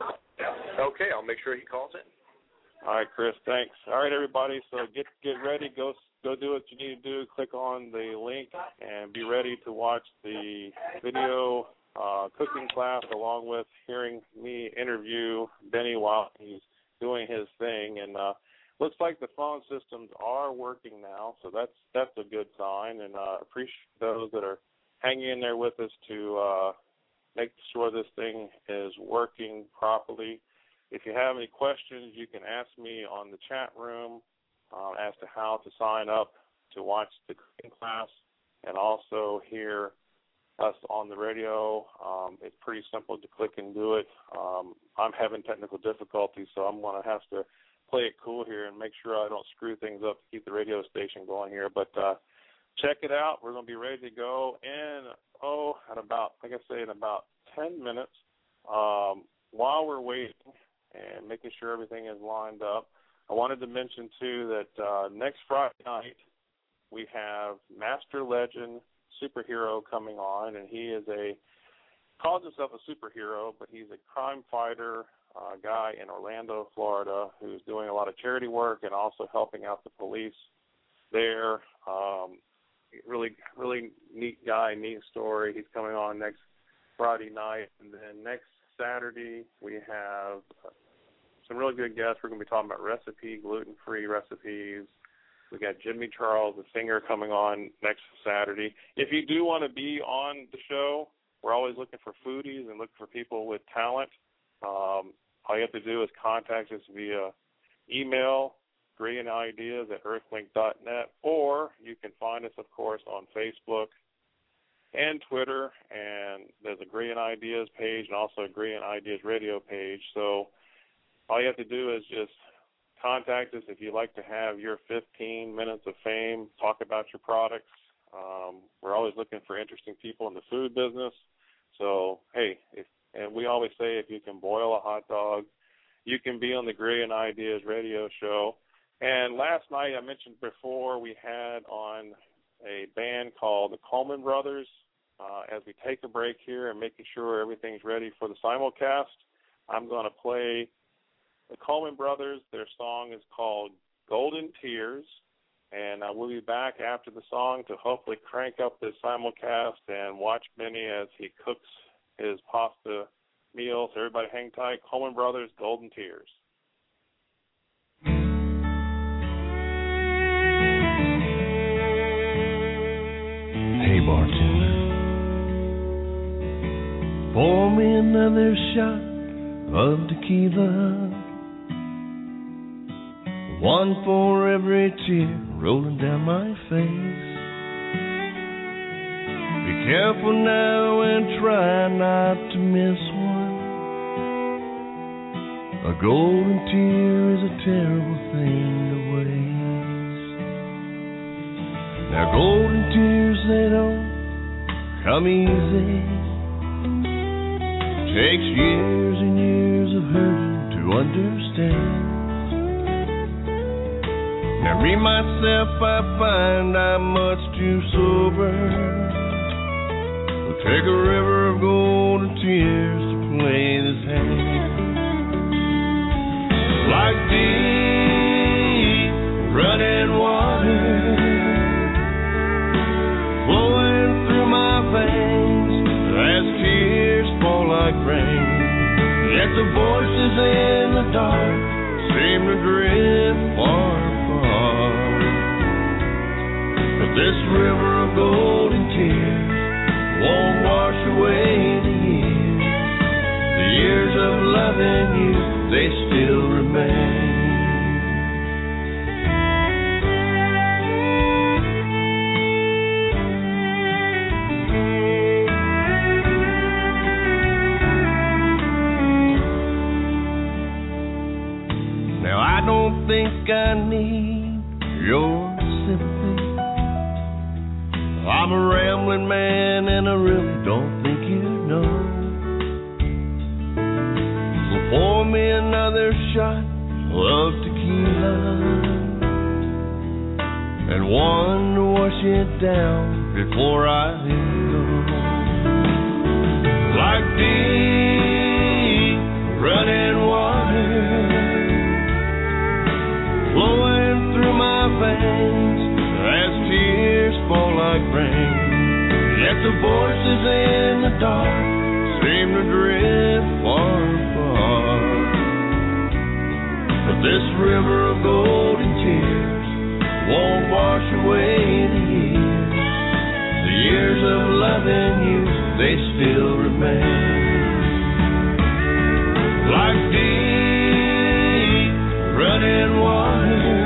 Okay, I'll make sure he calls in. All right, Chris, thanks. All right, everybody, so get get ready. Go go do what you need to do. Click on the link and be ready to watch the video uh, cooking class along with hearing me interview Benny while he's doing his thing. And uh, looks like the phone systems are working now, so that's that's a good sign. And uh, appreciate those that are hanging in there with us to uh, make sure this thing is working properly. If you have any questions, you can ask me on the chat room uh, as to how to sign up to watch the cooking class and also hear us on the radio. Um, it's pretty simple to click and do it. Um, I'm having technical difficulties, so I'm going to have to play it cool here and make sure I don't screw things up to keep the radio station going here. But uh, check it out. We're going to be ready to go in, oh, at about, like I say, in about ten minutes. Um, while we're waiting and making sure everything is lined up, I wanted to mention, too, that uh, next Friday night we have Master Legend Superhero coming on, and he is a, calls himself a superhero, but he's a crime fighter uh, guy in Orlando, Florida, who's doing a lot of charity work and also helping out the police there. Um, really, really neat guy, neat story. He's coming on next Friday night, and then next Saturday we have some really good guests. We're going to be talking about recipe, gluten-free recipes. We got Jimmy Charles, the singer, coming on next Saturday. If you do want to be on the show, we're always looking for foodies and looking for people with talent. Um, all you have to do is contact us via email Brilliant Ideas at earthlink dot net, or you can find us, of course, on Facebook and Twitter, and there's a Brilliant Ideas page and also a Brilliant Ideas radio page. So all you have to do is just contact us if you'd like to have your fifteen minutes of fame, talk about your products. Um, we're always looking for interesting people in the food business. So, hey, if, and we always say if you can boil a hot dog, you can be on the Brilliant Ideas radio show. And last night, I mentioned before, we had on a band called the Coleman Brothers. Uh, as we take a break here and making sure everything's ready for the simulcast, I'm going to play the Coleman Brothers. Their song is called Golden Tears. And uh, we'll be back after the song to hopefully crank up this simulcast and watch Benny as he cooks his pasta meal. So everybody hang tight. Coleman Brothers, Golden Tears. Hey, bartender, pour me another shot of tequila. One for every tear rolling down my face. Be careful now and try not to miss one. A golden tear is a terrible thing to waste. Now golden tears, they don't come easy. Takes years and years of hurting to understand. Now me, myself, I find I'm much too sober. We'll take a river of golden tears to play this hand. Like deep running water flowing through my veins as tears fall like rain. Yet the voices in the dark seem to drift far. But this river of golden tears won't wash away the years. The years of loving you, they still remain. Now I don't think I need your sympathy. I'm a rambling man and I really don't think you know. So pour me another shot of tequila and one to wash it down before I go. Like deep running water flowing through my veins as tears fall like rain. Yet the voices in the dark seem to drift far apart. But this river of golden tears won't wash away the years. The years of loving you, they still remain. Like deep running water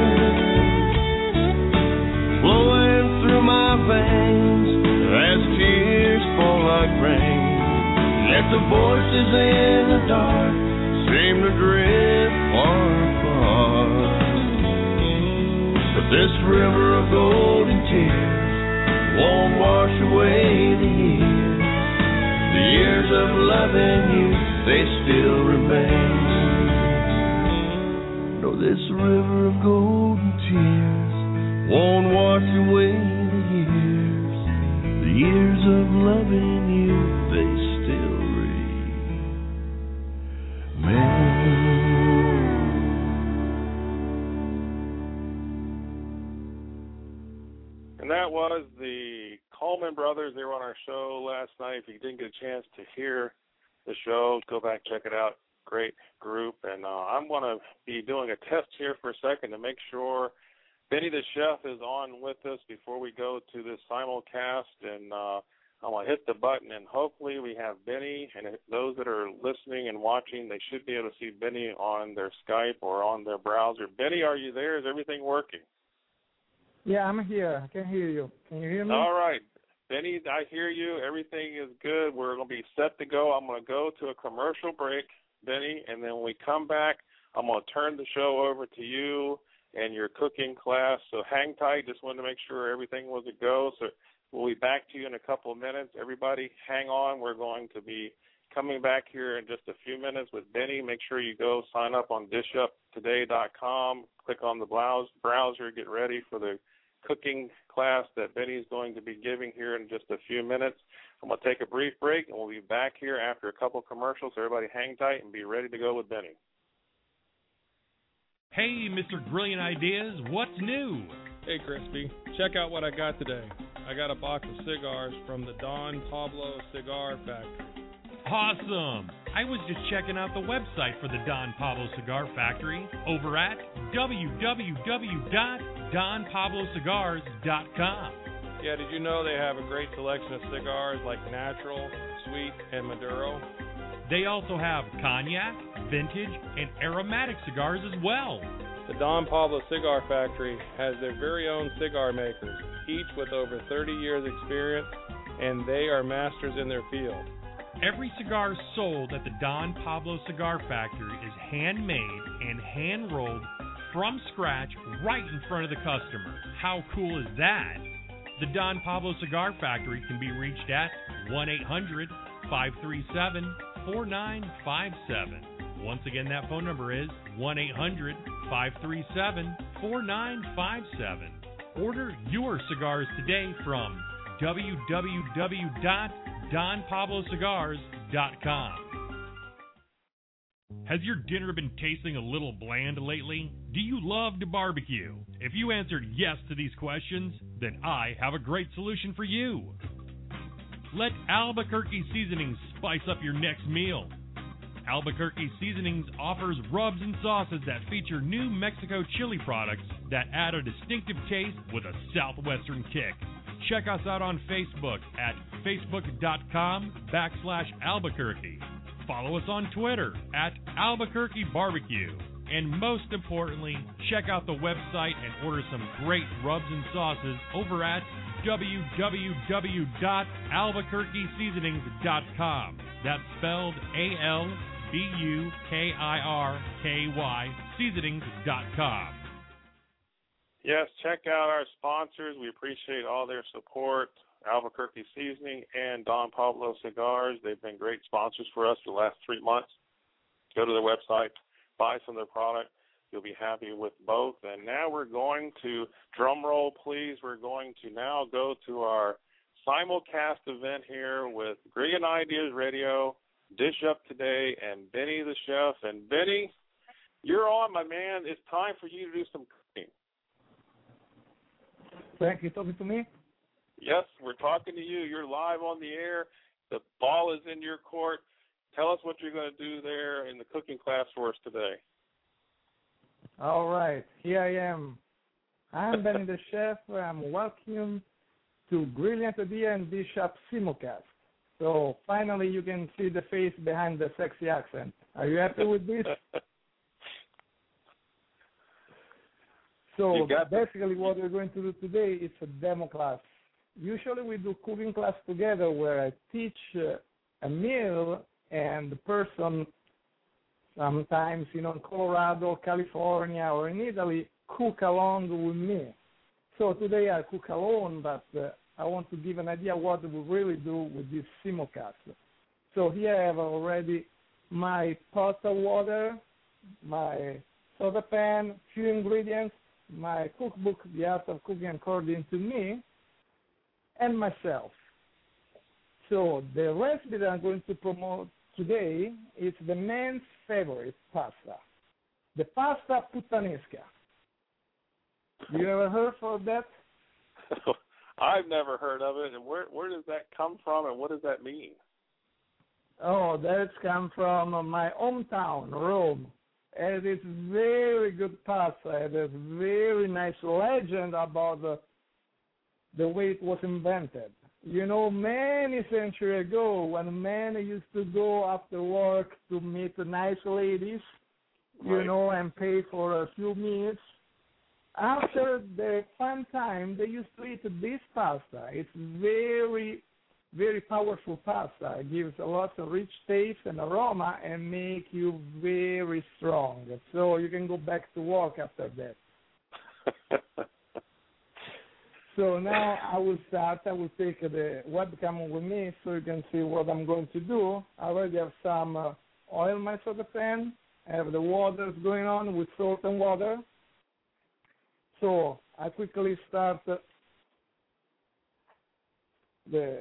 flowing through my veins as tears fall like rain. Yet the voices in the dark seem to drift far apart. But this river of golden tears won't wash away the years. The years of loving you, they still remain. No, this river of golden tears won't wash away the years. The years of loving you, they still remain. And that was the Coleman Brothers. They were on our show last night. If you didn't get a chance to hear the show, go back, check it out. Great group. And uh, I'm going to be doing a test here for a second to make sure Benny the Chef is on with us before we go to this simulcast. And uh, I'm going to hit the button, and hopefully we have Benny, and those that are listening and watching, they should be able to see Benny on their Skype or on their browser. Benny, are you there? Is everything working? Yeah, I'm here. I can hear you. Can you hear me? All right. Benny, I hear you. Everything is good. We're going to be set to go. I'm going to go to a commercial break, Benny, and then when we come back, I'm going to turn the show over to you and your cooking class. So hang tight. Just wanted to make sure everything was a go. So we'll be back to you in a couple of minutes. Everybody, hang on. We're going to be coming back here in just a few minutes with Benny. Make sure you go sign up on dish up today dot com. Click on the browser. Get ready for the cooking class that Benny's going to be giving here in just a few minutes. I'm going to take a brief break, and we'll be back here after a couple of commercials. So everybody hang tight and be ready to go with Benny. Hey, Mister Brilliant Ideas, what's new? Hey, Crispy, check out what I got today. I got a box of cigars from the Don Pablo Cigar Factory. Awesome! I was just checking out the website for the Don Pablo Cigar Factory over at w w w dot don pablo cigars dot com. Yeah, did you know they have a great selection of cigars like natural, sweet, and Maduro? They also have cognac, vintage, and aromatic cigars as well. The Don Pablo Cigar Factory has their very own cigar makers, each with over thirty years experience, and they are masters in their field. Every cigar sold at the Don Pablo Cigar Factory is handmade and hand-rolled from scratch right in front of the customer. How cool is that? The Don Pablo Cigar Factory can be reached at one eight hundred five three seven four nine five seven. Once again, that phone number is one eight hundred five three seven four nine five seven. Order your cigars today from w w w dot don pablo cigars dot com. Has your dinner been tasting a little bland lately? Do you love to barbecue? If you answered yes to these questions, then I have a great solution for you. Let Albuquerque Seasonings spice up your next meal. Albuquerque Seasonings offers rubs and sauces that feature New Mexico chili products that add a distinctive taste with a southwestern kick. Check us out on Facebook at facebook.com backslash Albuquerque. Follow us on Twitter at Albuquerque Barbecue. And most importantly, check out the website and order some great rubs and sauces over at w w w dot albuquerque seasonings dot com. That's spelled A L B U K I R K Y seasonings dot com. Yes, check out our sponsors. We appreciate all their support. Albuquerque Seasoning and Don Pablo Cigars. They've been great sponsors for us for the last three months. Go to their website, buy some of their product. You'll be happy with both. And now we're going to, drum roll please, we're going to now go to our simulcast event here with Brilliant Ideas Radio, Dish Up Today, and Benny the Chef. And Benny, you're on, my man. It's time for you to do some cooking. Frank, you talking to me? Yes, we're talking to you. You're live on the air. The ball is in your court. Tell us what you're going to do there in the cooking class for us today. All right, here I am. I'm Benny the Chef. I'm welcome to Brilliant Idea and Dish Up Simulcast. So finally you can see the face behind the sexy accent. Are you happy with this? So basically what we're going to do today is a demo class. Usually we do cooking class together where I teach uh, a meal and the person sometimes, you know, in Colorado, California, or in Italy, cook along with me. So today I cook alone, but uh, I want to give an idea what we really do with this simulcast. So here I have already my pot of water, my soda pan, few ingredients, my cookbook, The Art of Cooking According to Me, and myself. So the recipe that I'm going to promote today is the man's favorite pasta, the pasta puttanesca. You ever heard of that? I've never heard of it. And where where does that come from, and what does that mean? Oh, that's come from my hometown, Rome. And it's very good pasta. It has very nice legend about the the way it was invented. You know, many centuries ago, when men used to go after work to meet nice ladies, you Right. know, and pay for a few meals, after the fun time, they used to eat this pasta. It's very, very powerful pasta. It gives a lot of rich taste and aroma and make you very strong. So you can go back to work after that. So now I will start. I will take the webcam with me so you can see what I'm going to do. I already have some uh, oil in my soda pan. I have the water going on with salt and water. So I quickly start uh, the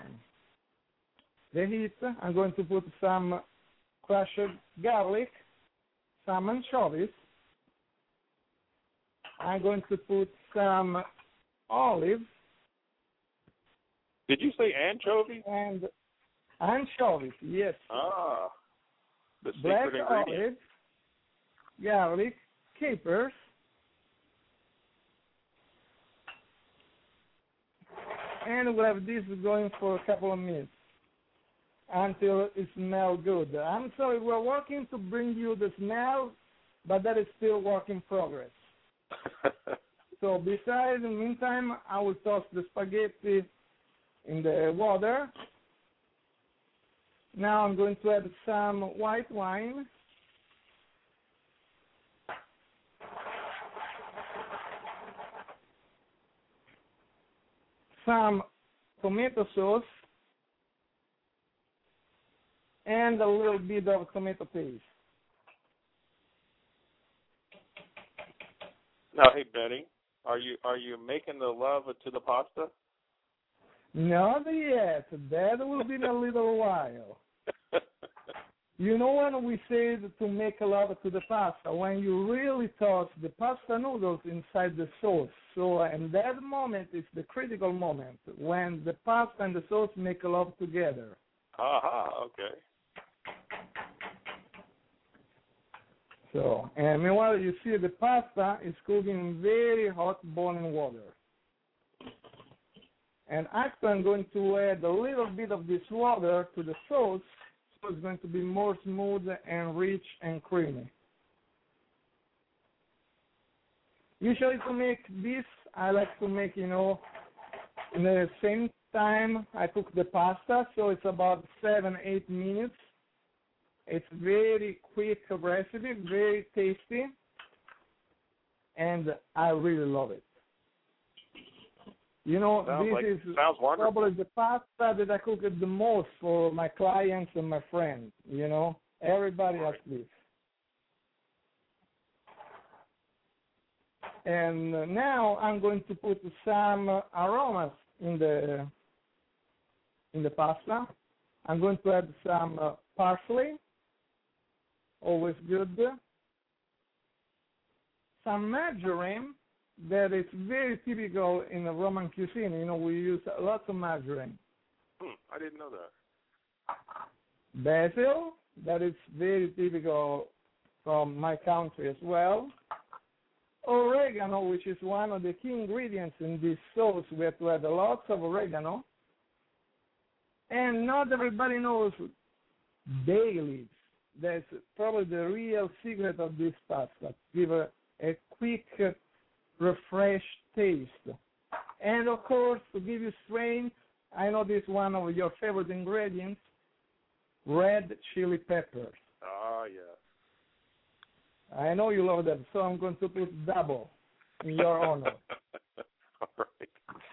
the heat. I'm going to put some crushed garlic, some anchovies. I'm going to put some olive. Did you say anchovy? And anchovies, yes. Ah, the Black secret ingredient. olive, garlic, capers, and we'll have this going for a couple of minutes until it smells good. I'm sorry, we're working to bring you the smell, but that is still work in progress. So besides, in the meantime, I will toss the spaghetti in the water. Now I'm going to add some white wine. Some tomato sauce. And a little bit of tomato paste. Now, hey Benny, are you are you making the love to the pasta? Not yet. That will be in a little while. You know when we say to make love to the pasta, when you really toss the pasta noodles inside the sauce. So, and that moment is the critical moment, when the pasta and the sauce make love together. Aha, okay. So, and meanwhile, you see the pasta is cooking in very hot boiling water. And actually, I'm going to add a little bit of this water to the sauce, so it's going to be more smooth and rich and creamy. Usually to make this, I like to make, you know, in the same time I cook the pasta, so it's about seven, eight minutes. It's very quick recipe, very tasty, and I really love it. You know, Sounds this like, is sounds wonderful. probably the pasta that I cook the most for my clients and my friends. You know, everybody has this. And now I'm going to put some aromas in the in the pasta. I'm going to add some uh, parsley, always good. Some margarine, that is very typical in the Roman cuisine. You know, we use lots of margarine. Hmm, I didn't know that. Basil, that is very typical from my country as well. Oregano, which is one of the key ingredients in this sauce. We have to add lots of oregano. And not everybody knows bay leaves. That's probably the real secret of this pasta. Give a, a quick, uh, refreshed taste. And of course, to give you strength, I know this is one of your favorite ingredients, red chili peppers. Ah, yes. I know you love that, so I'm going to put double in your honor. All right.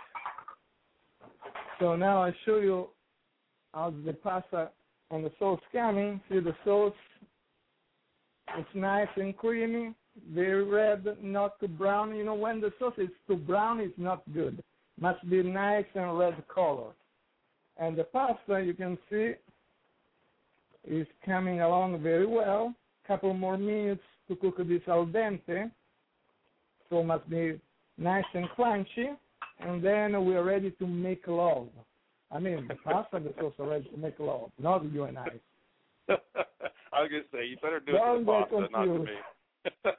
So now I show you how the pasta and the sauce coming. See the sauce, it's nice and creamy, very red, not too brown. You know, when the sauce is too brown, it's not good. Must be nice and red color. And the pasta, you can see, is coming along very well. Couple more minutes to cook this al dente, so must be nice and crunchy, and then we're ready to make love. I mean, the pasta and the sauce are ready to make love, not you and I. I was going to say, you better do Don't it to the get pasta, not to confused. me.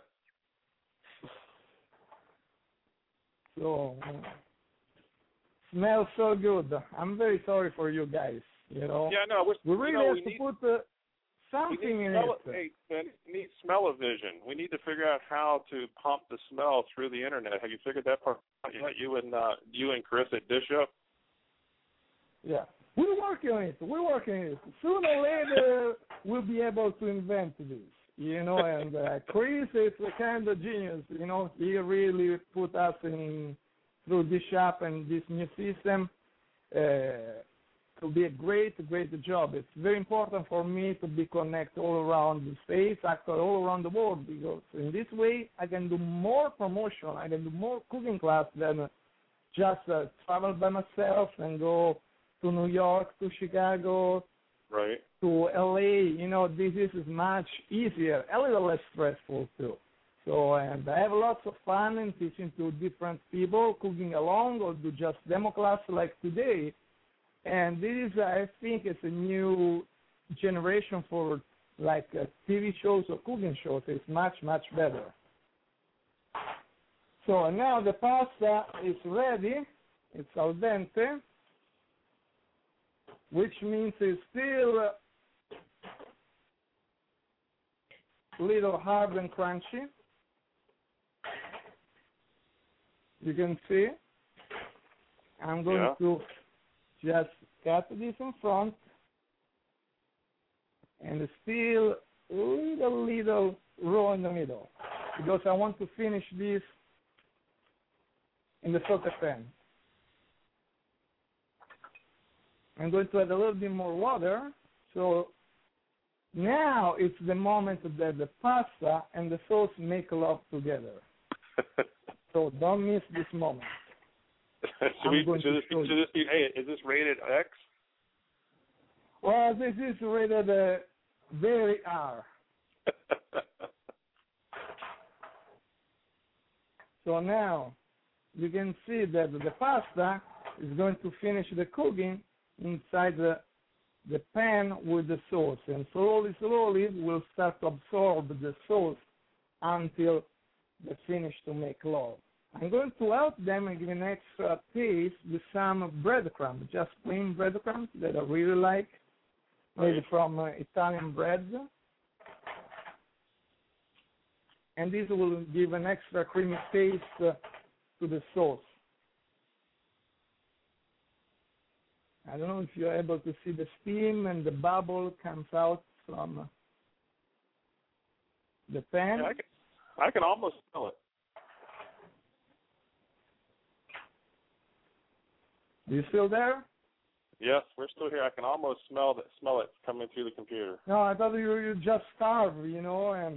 So, smells so good. I'm very sorry for you guys. You know. Yeah, no, we're, we really you know, have we to need, put uh, something we need in smell, it. Hey, man, we need smell-o-vision. We need to figure out how to pump the smell through the internet. Have you figured that part out? You and uh, you and Chris at Dish Up? Yeah. We're working on it. We're working on it. Sooner or later, we'll be able to invent this. You know, and uh, Chris is a kind of genius. You know, he really put us in through this shop and this new system. Uh, to be a great, great job. It's very important for me to be connected all around the States, actually all around the world, because in this way I can do more promotion. I can do more cooking class than just uh, travel by myself and go to New York, to Chicago, right, to L A. You know, this is much easier, a little less stressful too. So, and I have lots of fun in teaching to different people, cooking along, or do just demo class like today. And this is, I think, it's a new generation for like uh, T V shows or cooking shows. It's much, much better. So now the pasta is ready. It's al dente, which means it's still a little hard and crunchy. You can see. I'm going yeah. to just cut this in front and still a little, little raw in the middle because I want to finish this in the saute pan. I'm going to add a little bit more water. So now it's the moment that the pasta and the sauce make love together. So don't miss this moment. should, we, should, this, should this be, hey, is this rated X? Well, this is rated uh, very R. So now you can see that the pasta is going to finish the cooking inside the, the pan with the sauce. And slowly, slowly, we'll start to absorb the sauce until they finish to make love. I'm going to help them and give an extra taste with some breadcrumbs, just plain breadcrumbs that I really like, made from uh, Italian bread. And this will give an extra creamy taste uh, to the sauce. I don't know if you're able to see the steam and the bubble comes out from the pan. Yeah, I, can, I can almost smell it. You still there? Yes, we're still here. I can almost smell that smell it coming through the computer. No, I thought you you just starved, you know, and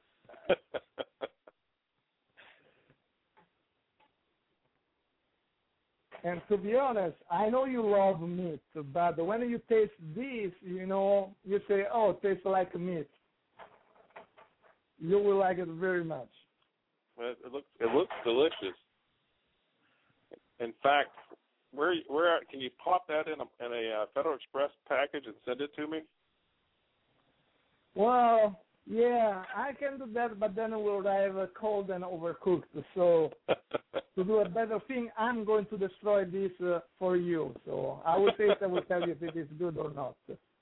and to be honest, I know you love meat, but when you taste this, you know, you say, "Oh, it tastes like meat." You will like it very much. It, it looks it looks delicious. In fact, where where can you pop that in a in a uh, Federal Express package and send it to me? Well, yeah, I can do that, but then it will arrive uh, cold and overcooked. So to do a better thing, I'm going to destroy this uh, for you. So I will taste. I will tell you if it is good or not.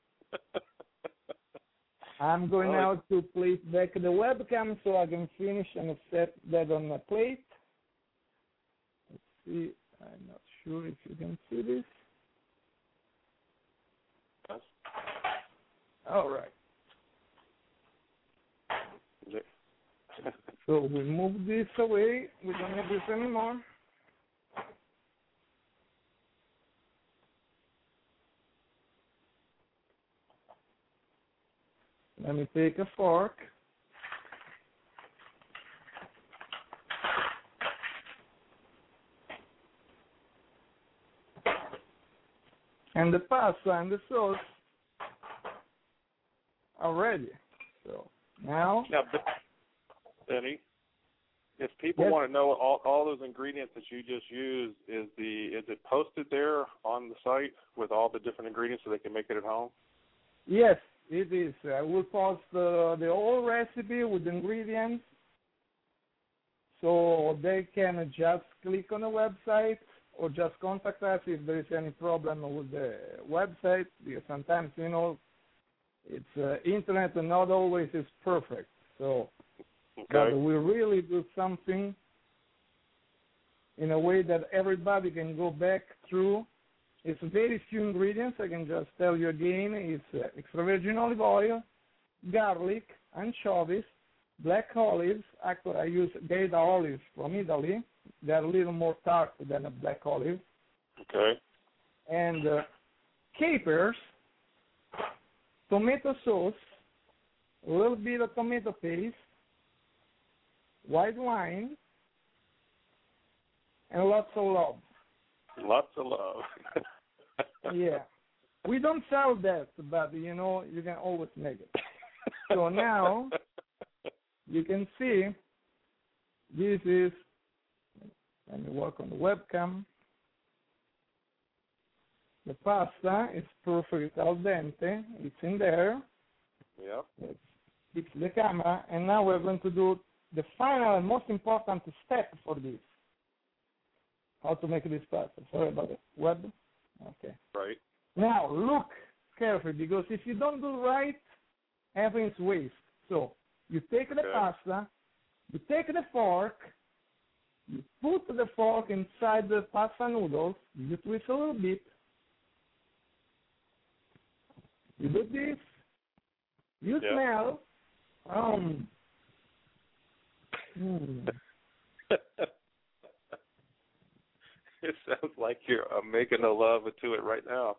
I'm going well, now to place back the webcam so I can finish and set that on a plate. Let's see. I'm not sure if you can see this. Yes. All right. So we move this away. We don't need this anymore. Let me take a fork. And the pasta and the sauce are ready. So now, now, Benny, if people yes. want to know all all those ingredients that you just used, is the is it posted there on the site with all the different ingredients so they can make it at home? Yes, it is. I will post uh, the whole recipe with the ingredients, so they can just click on the website, or just contact us if there is any problem with the website, because sometimes, you know, it's uh, internet and not always is perfect. So Okay. but we really do something in a way that everybody can go back through. It's very few ingredients. I can just tell you again. It's uh, extra virgin olive oil, garlic, anchovies, black olives. Actually, I use Gaeta olives from Italy. They're a little more tart than a black olive. Okay. And uh, capers, tomato sauce, a little bit of tomato paste, white wine, and lots of love. Lots of love. Yeah. We don't sell that, but, you know, you can always make it. So now you can see this is, let me work on the webcam. The pasta is perfect al dente. It's in there. Yep. Let's fix the camera. And now we're going to do the final and most important step for this. How to make this pasta. Sorry about the web. Okay. Right. Now, look carefully, because if you don't do right, everything's waste. So, you take the Okay. pasta, you take the fork, you put the fork inside the pasta noodles, you twist a little bit, you do this, you Yeah. smell, um, mm, It sounds like you're uh, making a love to it right now.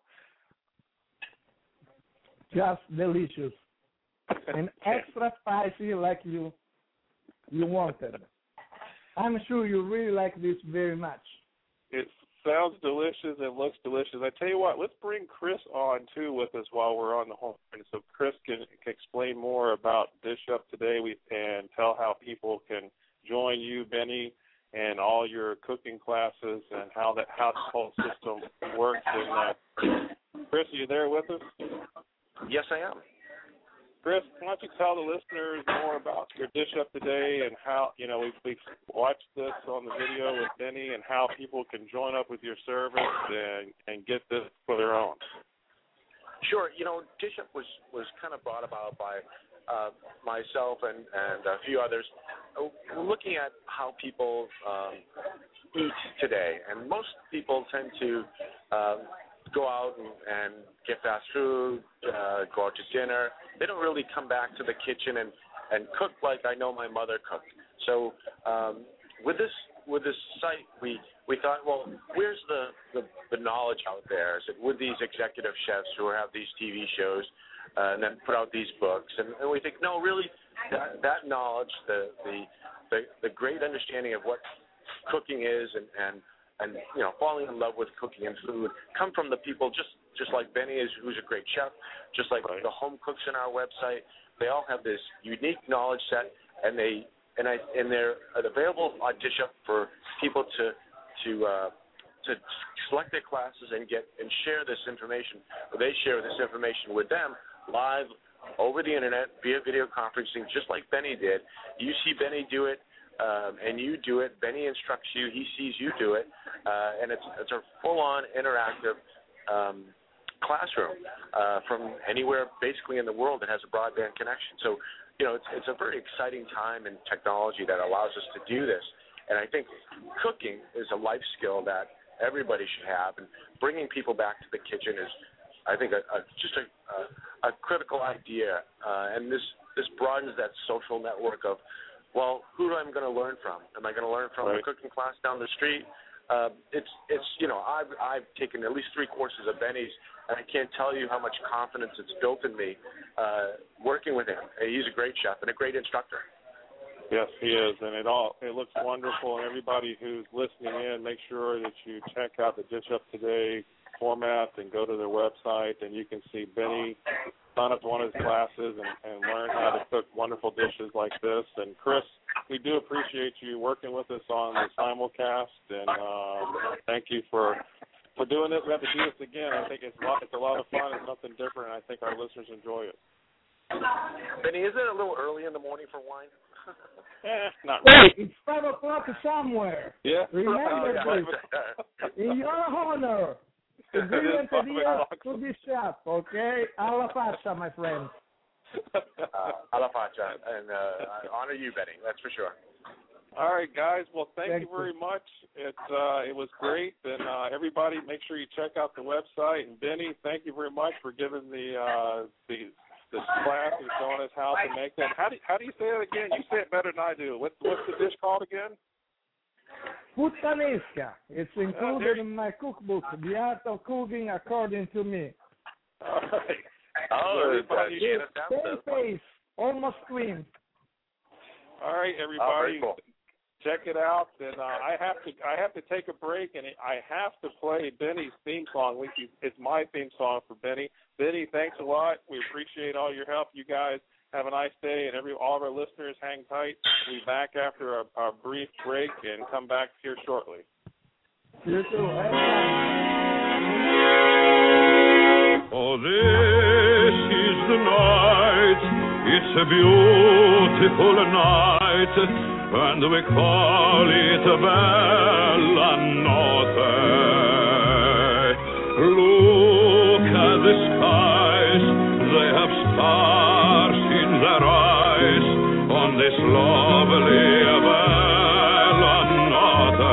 just delicious, and extra spicy like you you wanted. I'm sure you really like this very much. It sounds delicious and looks delicious. I tell you what, let's bring Chris on too with us while we're on the home, and so Chris can, can explain more about Dish Up Today. We and tell how people can join you, Benny, and all your cooking classes, and how that how the whole system works. And uh, Chris, are you there with us? Yes, I am. Chris, why don't you tell the listeners more about your Dish Up Today and how, you know, we've, we've watched this on the video with Benny and how people can join up with your service and, and get this for their own. Sure. You know, Dish Up was, was kind of brought about by uh, myself and, and a few others uh, looking at how people um, eat today. And most people tend to um, go out and, and get fast food, uh, go out to dinner. They don't really come back to the kitchen and, and cook like I know my mother cooked. So um, with this with this site, we, we thought, well, where's the, the, the knowledge out there? Is it with these executive chefs who have these T V shows uh, and then put out these books? And, and we think, no, really, that, that knowledge, the, the the the great understanding of what cooking is and, and and, you know, falling in love with cooking and food come from the people just, just like Benny is, who's a great chef, just like Right. the home cooks in our website. They all have this unique knowledge set, and they and I and they're available on Dish Up for people to to uh, to select their classes and get and share this information. They share this information with them live over the internet via video conferencing, just like Benny did. You see Benny do it. Um, and you do it. Benny instructs you. He sees you do it, uh, and it's it's a full-on interactive um, classroom uh, from anywhere, basically in the world, that has a broadband connection. So, you know, it's it's a very exciting time in technology that allows us to do this. And I think cooking is a life skill that everybody should have, and bringing people back to the kitchen is, I think, a, a, just a, a, a critical idea. Uh, and this this broadens that social network of, well, who am I going to learn from? Am I going to learn from Right. a cooking class down the street? Uh, it's it's you know I've I've taken at least three courses of Benny's, and I can't tell you how much confidence it's built in me uh, working with him. He's a great chef and a great instructor. Yes, he is, and it all it looks wonderful. And everybody who's listening in, make sure that you check out the Dish Up Today format and go to their website, and you can see Benny sign up to one of his classes and, and learn how to cook wonderful dishes like this. And Chris, we do appreciate you working with us on the simulcast, and uh, thank you for for doing this. We have to do this again. I think it's a lot, it's a lot of fun. It's something different, and I think our listeners enjoy it. Benny, isn't it a little early in the morning for wine? Eh, not Hey, really. it's five o'clock somewhere. Yeah. Remember Oh, this. In your honor. The brilliant Five idea o'clock. to be shot, okay? Alla faccia, my friend. uh, alla faccia, and uh, I honor you, Benny. That's for sure. All right, guys. Well, thank, Thank you you. very much. It uh, it was great, and uh, everybody, make sure you check out the website. And Benny, thank you very much for giving the uh, the this class and showing us how to make that. How do how do you say it again? You say it better than I do. What what's the dish called again? Puttanesca. It's included there you- in my cookbook, The Art of Cooking According to Me. All right. Oh, everybody, uh, Shannon sounds Same so face, almost clean. all right, Oh, everybody. very cool. Check it out, and uh, I have to I have to take a break, and I have to play Benny's theme song. Which is, it's my theme song for Benny. Benny, thanks a lot. We appreciate all your help. You guys have a nice day, and every all of our listeners, hang tight. We'll be back after a, a brief break and come back here shortly. You too. Oh, this is the night. It's a beautiful night, and we call it a bella notte. Look at the skies, they have stars in their eyes on this lovely bella notte.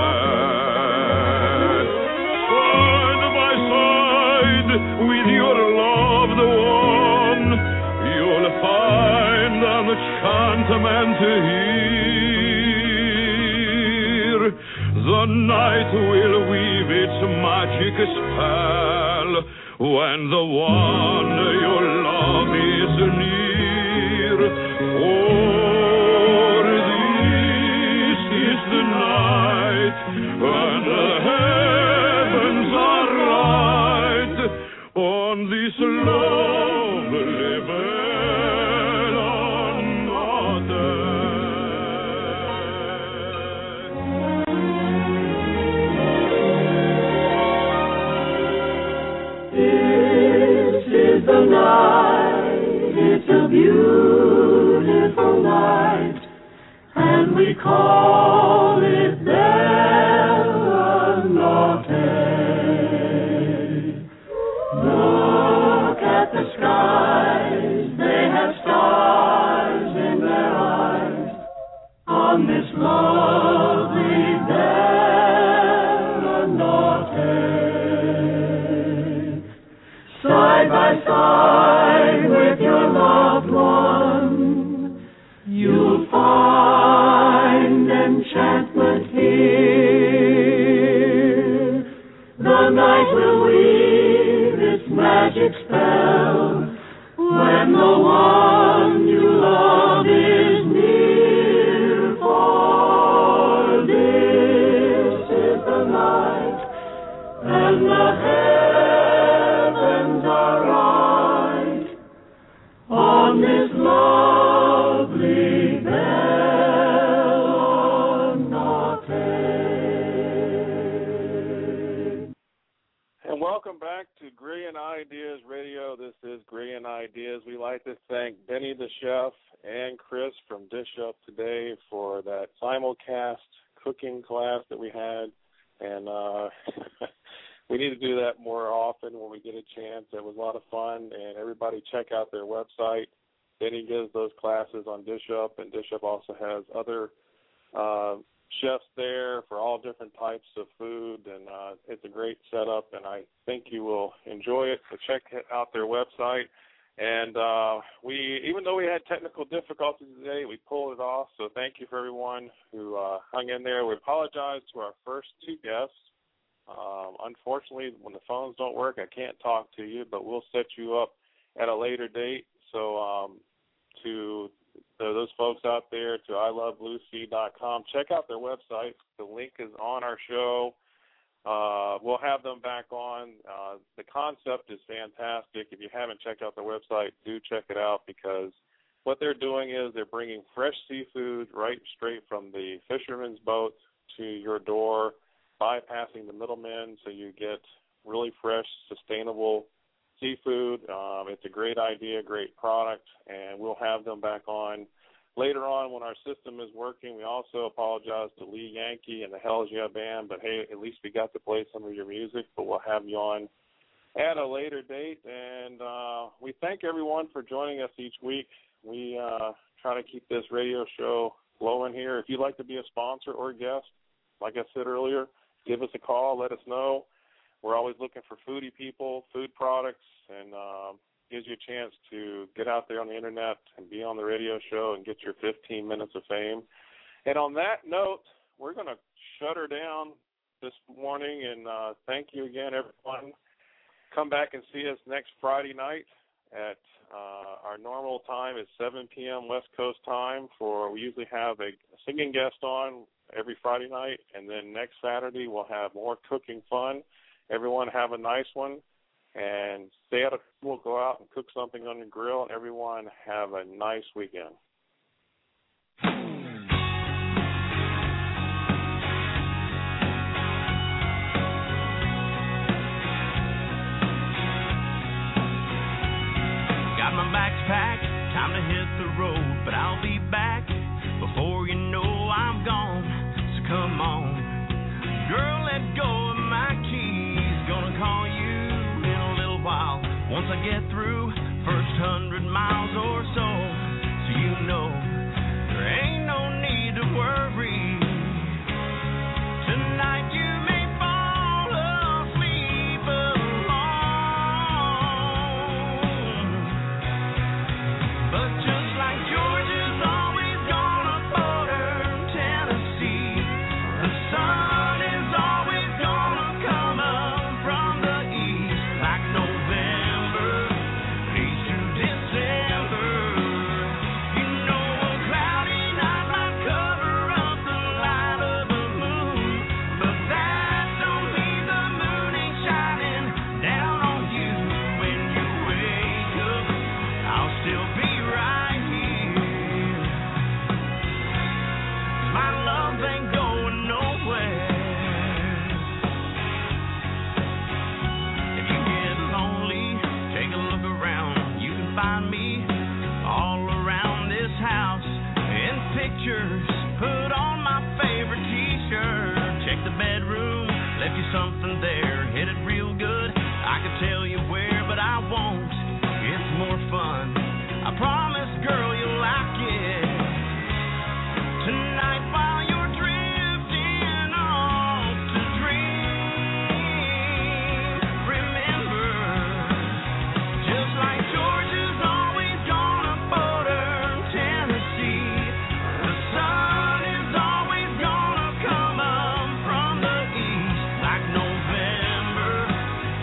Side by side with your loved one, you'll find an enchantment here. The night will weave its magic spell when the one you love is near. For this is the night when the heavens are right on this lovely bella notte. This is the night, it's a beautiful night, and we call it Bella Notte. Look at the skies, they have stars in their eyes on this lovely Bella Notte. Side by side with your loved one, you'll find enchantment here. The night will weave its magic spell when the one you love is near. For this is the night, and the heavens are right on this lovely Bella Notte. And welcome back to Gray and Ideas Radio. This is Gray and Ideas. We like to thank Benny the chef and Chris from Dish Up today for that simulcast cooking class that we had. And uh, we need to do that more often when we get a chance. It was a lot of fun, and everybody check out their website. Benny gives those classes on Dish Up, and Dish Up also has other uh, chefs there for all different types of food, and uh, it's a great setup, and I think you will enjoy it. So check out their website. And uh, we, even though we had technical difficulties today, we pulled it off. So thank you for everyone who uh, hung in there. We apologize to our first two guests. Um, unfortunately, when the phones don't work, I can't talk to you, but we'll set you up at a later date. So um, to the, those folks out there, to I love lucy dot com, check out their website. The link is on our show. Uh, we'll have them back on. Uh, the concept is fantastic. If you haven't checked out their website, do check it out, because what they're doing is they're bringing fresh seafood right straight from the fisherman's boat to your door, bypassing the middlemen, so you get really fresh, sustainable seafood. Um, it's a great idea, great product, and we'll have them back on later on when our system is working, we also apologize to Lee Yankee and the Hells Yeah Band, but hey, at least we got to play some of your music, but we'll have you on at a later date. And uh, we thank everyone for joining us each week. We uh, try to keep this radio show flowing here. If you'd like to be a sponsor or a guest, like I said earlier, give us a call, let us know. We're always looking for foodie people, food products, and um, gives you a chance to get out there on the internet and be on the radio show and get your fifteen minutes of fame. And on that note, we're going to shut her down this morning, and uh, thank you again, everyone. Come back and see us next Friday night at uh, our normal time is seven p.m. West Coast time. For we usually have a singing guest on every Friday night, and then next Saturday we'll have more cooking fun. Everyone have a nice one, and stay out of trouble. Go out and cook something on your grill, and everyone have a nice weekend. Got my bags packed, time to hit the road, but I'll be back before you know I'm gone. So come on, girl, let go of my keys. Gonna call you in a little while. Once I get through first hundred miles or so, so you know there ain't no need to worry. Tonight you may fall asleep alone, but just like Georgia's always gonna border Tennessee, the sun is always gonna come up from the east, like November leads to December. You know a cloudy night might cover up the light of the moon, but that don't mean the moon ain't shining down on you. When you wake up, I'll still be right here. My love ain't going nowhere. If you get lonely, take a look around. You can find me all around this house in pictures. Put on my favorite t-shirt. Check the bedroom, left you something there. Hit it real good. I could tell you where, but I won't. It's more fun. I promise, girl, you'll like it. Tonight while you're drifting off to dream, remember, just like Georgia's always gonna border Tennessee, the sun is always gonna come up from the east, like November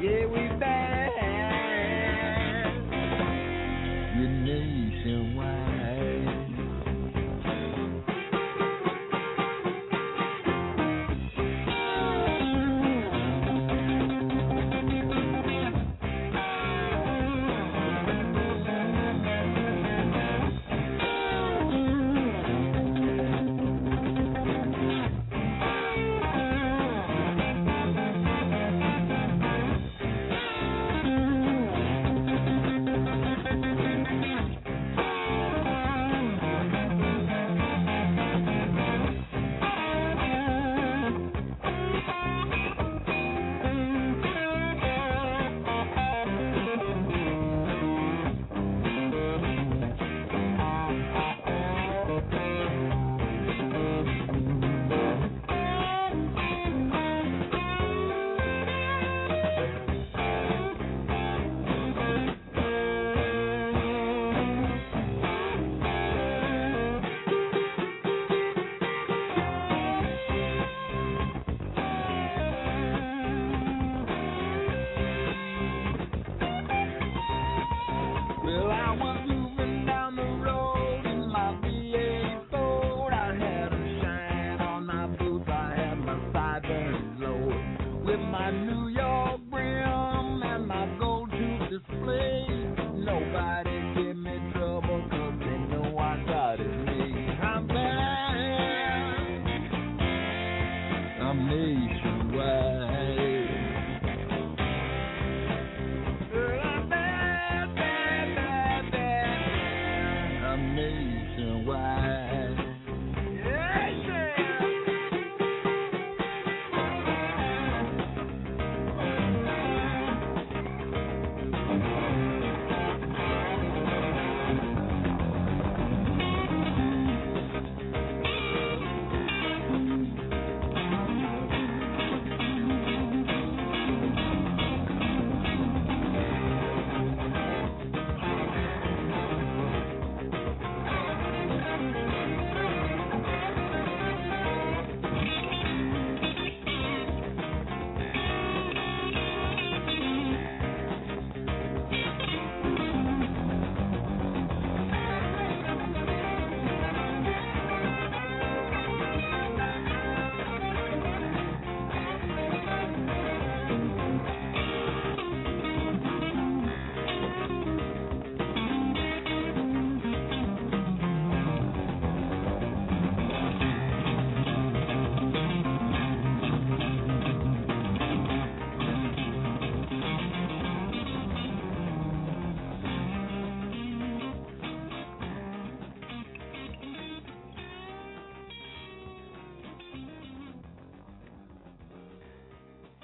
Yeah, we bad. We're nationwide. Well, I was moving down the road in my V eight Ford. I had a shine on my boots, I had my sideburns low. With my New York brim and my gold tooth display, nobody